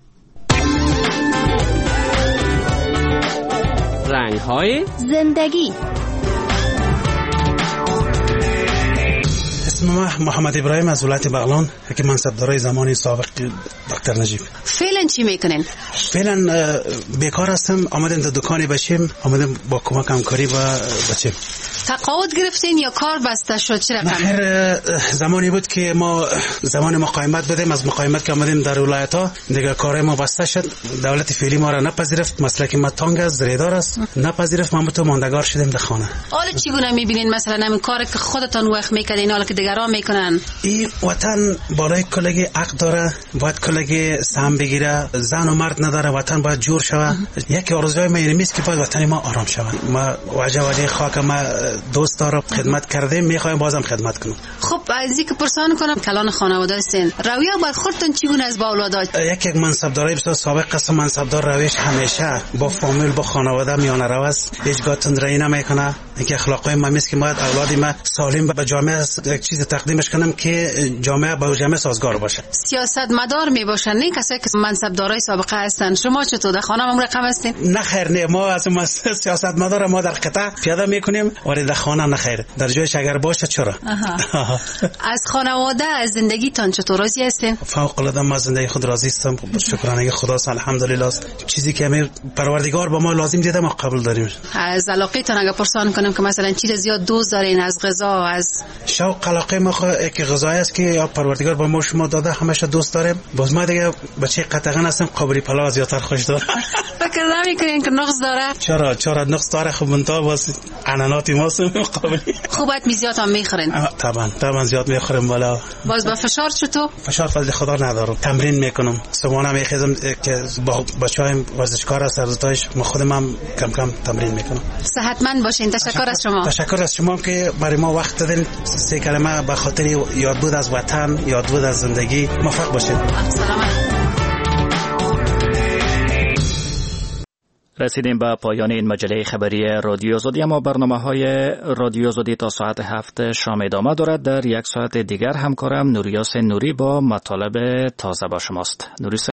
رنگ‌های زندگی. اسم ما محمد ابراهیم از ولایت بغلان که منصبدارای زمانی سابق دکتر نجیب. فعلا چی میکنین؟ فعلا بیکار هستم، آمدیم در دکانی باشیم، آمدیم با کمک همکاری با بچیم. تقاعد گرفتین یا کار بسته شد؟ چه رقم؟ هر زمانی بود که ما زمان مقاومت بودیم، از مقاومت که آمدیم در ولایت ها دیگه کار ما بسته شد. دولت فعلی ما را نپذیرفت، مسلک ما تنگ است، زریدار است، نپذیرفت، ما تو ماندگار شدیم در خانه. حالا چگونه میبینین مثلا همین کاری که خودتون وقت میکردین حالا که دیگران میکنن؟ این وطن بالای کلگی حق داره، باید کلگی سهم بگیره، زن و مرد نداره، وطن باید جور شود. یکی آرزوی ما اینه که باید وطن ما آرام شود. ما واجه ولی خاک ما دوست دارم، خدمت کردیم، میخوایم بازم خدمت کنم. خب از اینکه پرسان کنم کلان خانواده هستین، رویه باید خودتون چگونه از با اولادات؟ یک یک منصبدارای بسیار سابق قسم منصبدار رویش همیشه با فامیل با خانواده میانه رو است، هیچگاه تندرایی نمیکنه. اینکه اخلاقای ما میست که ما اولادی ما سالم به جامعه یک چیز تقدیمش کنم که جامعه با جامعه سازگار باشه. سیاستمدار میباشن نه کسایی که منصبدارای سابقه هستن. شما چطور در خانه هم رقم هستین؟ نه خیر، نه ما از سیاستمدار ما در قطع پیاده میکنیم ولی در خانه نه خیر. در جایش اگر باشه چرا. از خانواده از زندگیتان چطور راضی هستین؟ فوق العاده ما زندگی خود راضی هستم. شکرانه خدا است، الحمدلله. چیزی که می پروردگار با ما لازم دیده ما قبول داریم. از علاقه تان اگه پرسان کنم که مثلا چیز زیاد دوست دارین از غذا، از شوق علاقه ما خو که غذایی است که یا پروردگار با ما شما داده همیشه دوست داریم. باز ما دیگه بچه قطعا هستم قابلی پلاو زیادتر خوش داره. فکر نمی‌کنین که نقص داره؟ چرا چرا نقص داره؟ خب منتها واسه اناناتی ماست قابلی. خوبت می زیاد هم میخورین؟ طبعا طبعا زیاد میخوریم. بالا باز با فشار چطور؟ فشار فضل خدا ندارم، تمرین میکنم. صبحانه میخیزم که با بچه‌ام ورزشکار است، سرزتایش ما خودم هم کم کم تمرین میکنم. صحتمند باشین. تشکر از شما. تشکر از شما که برای ما وقت دادین. سه کلمه به خاطر یاد بود از وطن، یاد بود از زندگی. موفق باشید. سلام. رسیدیم به پایان این مجله خبری رادیو آزادی. اما برنامه‌های رادیو آزادی تا ساعت هفت شام ادامه دارد. در یک ساعت دیگر همکارم نوریاس نوری با مطالب تازه با شماست. نوری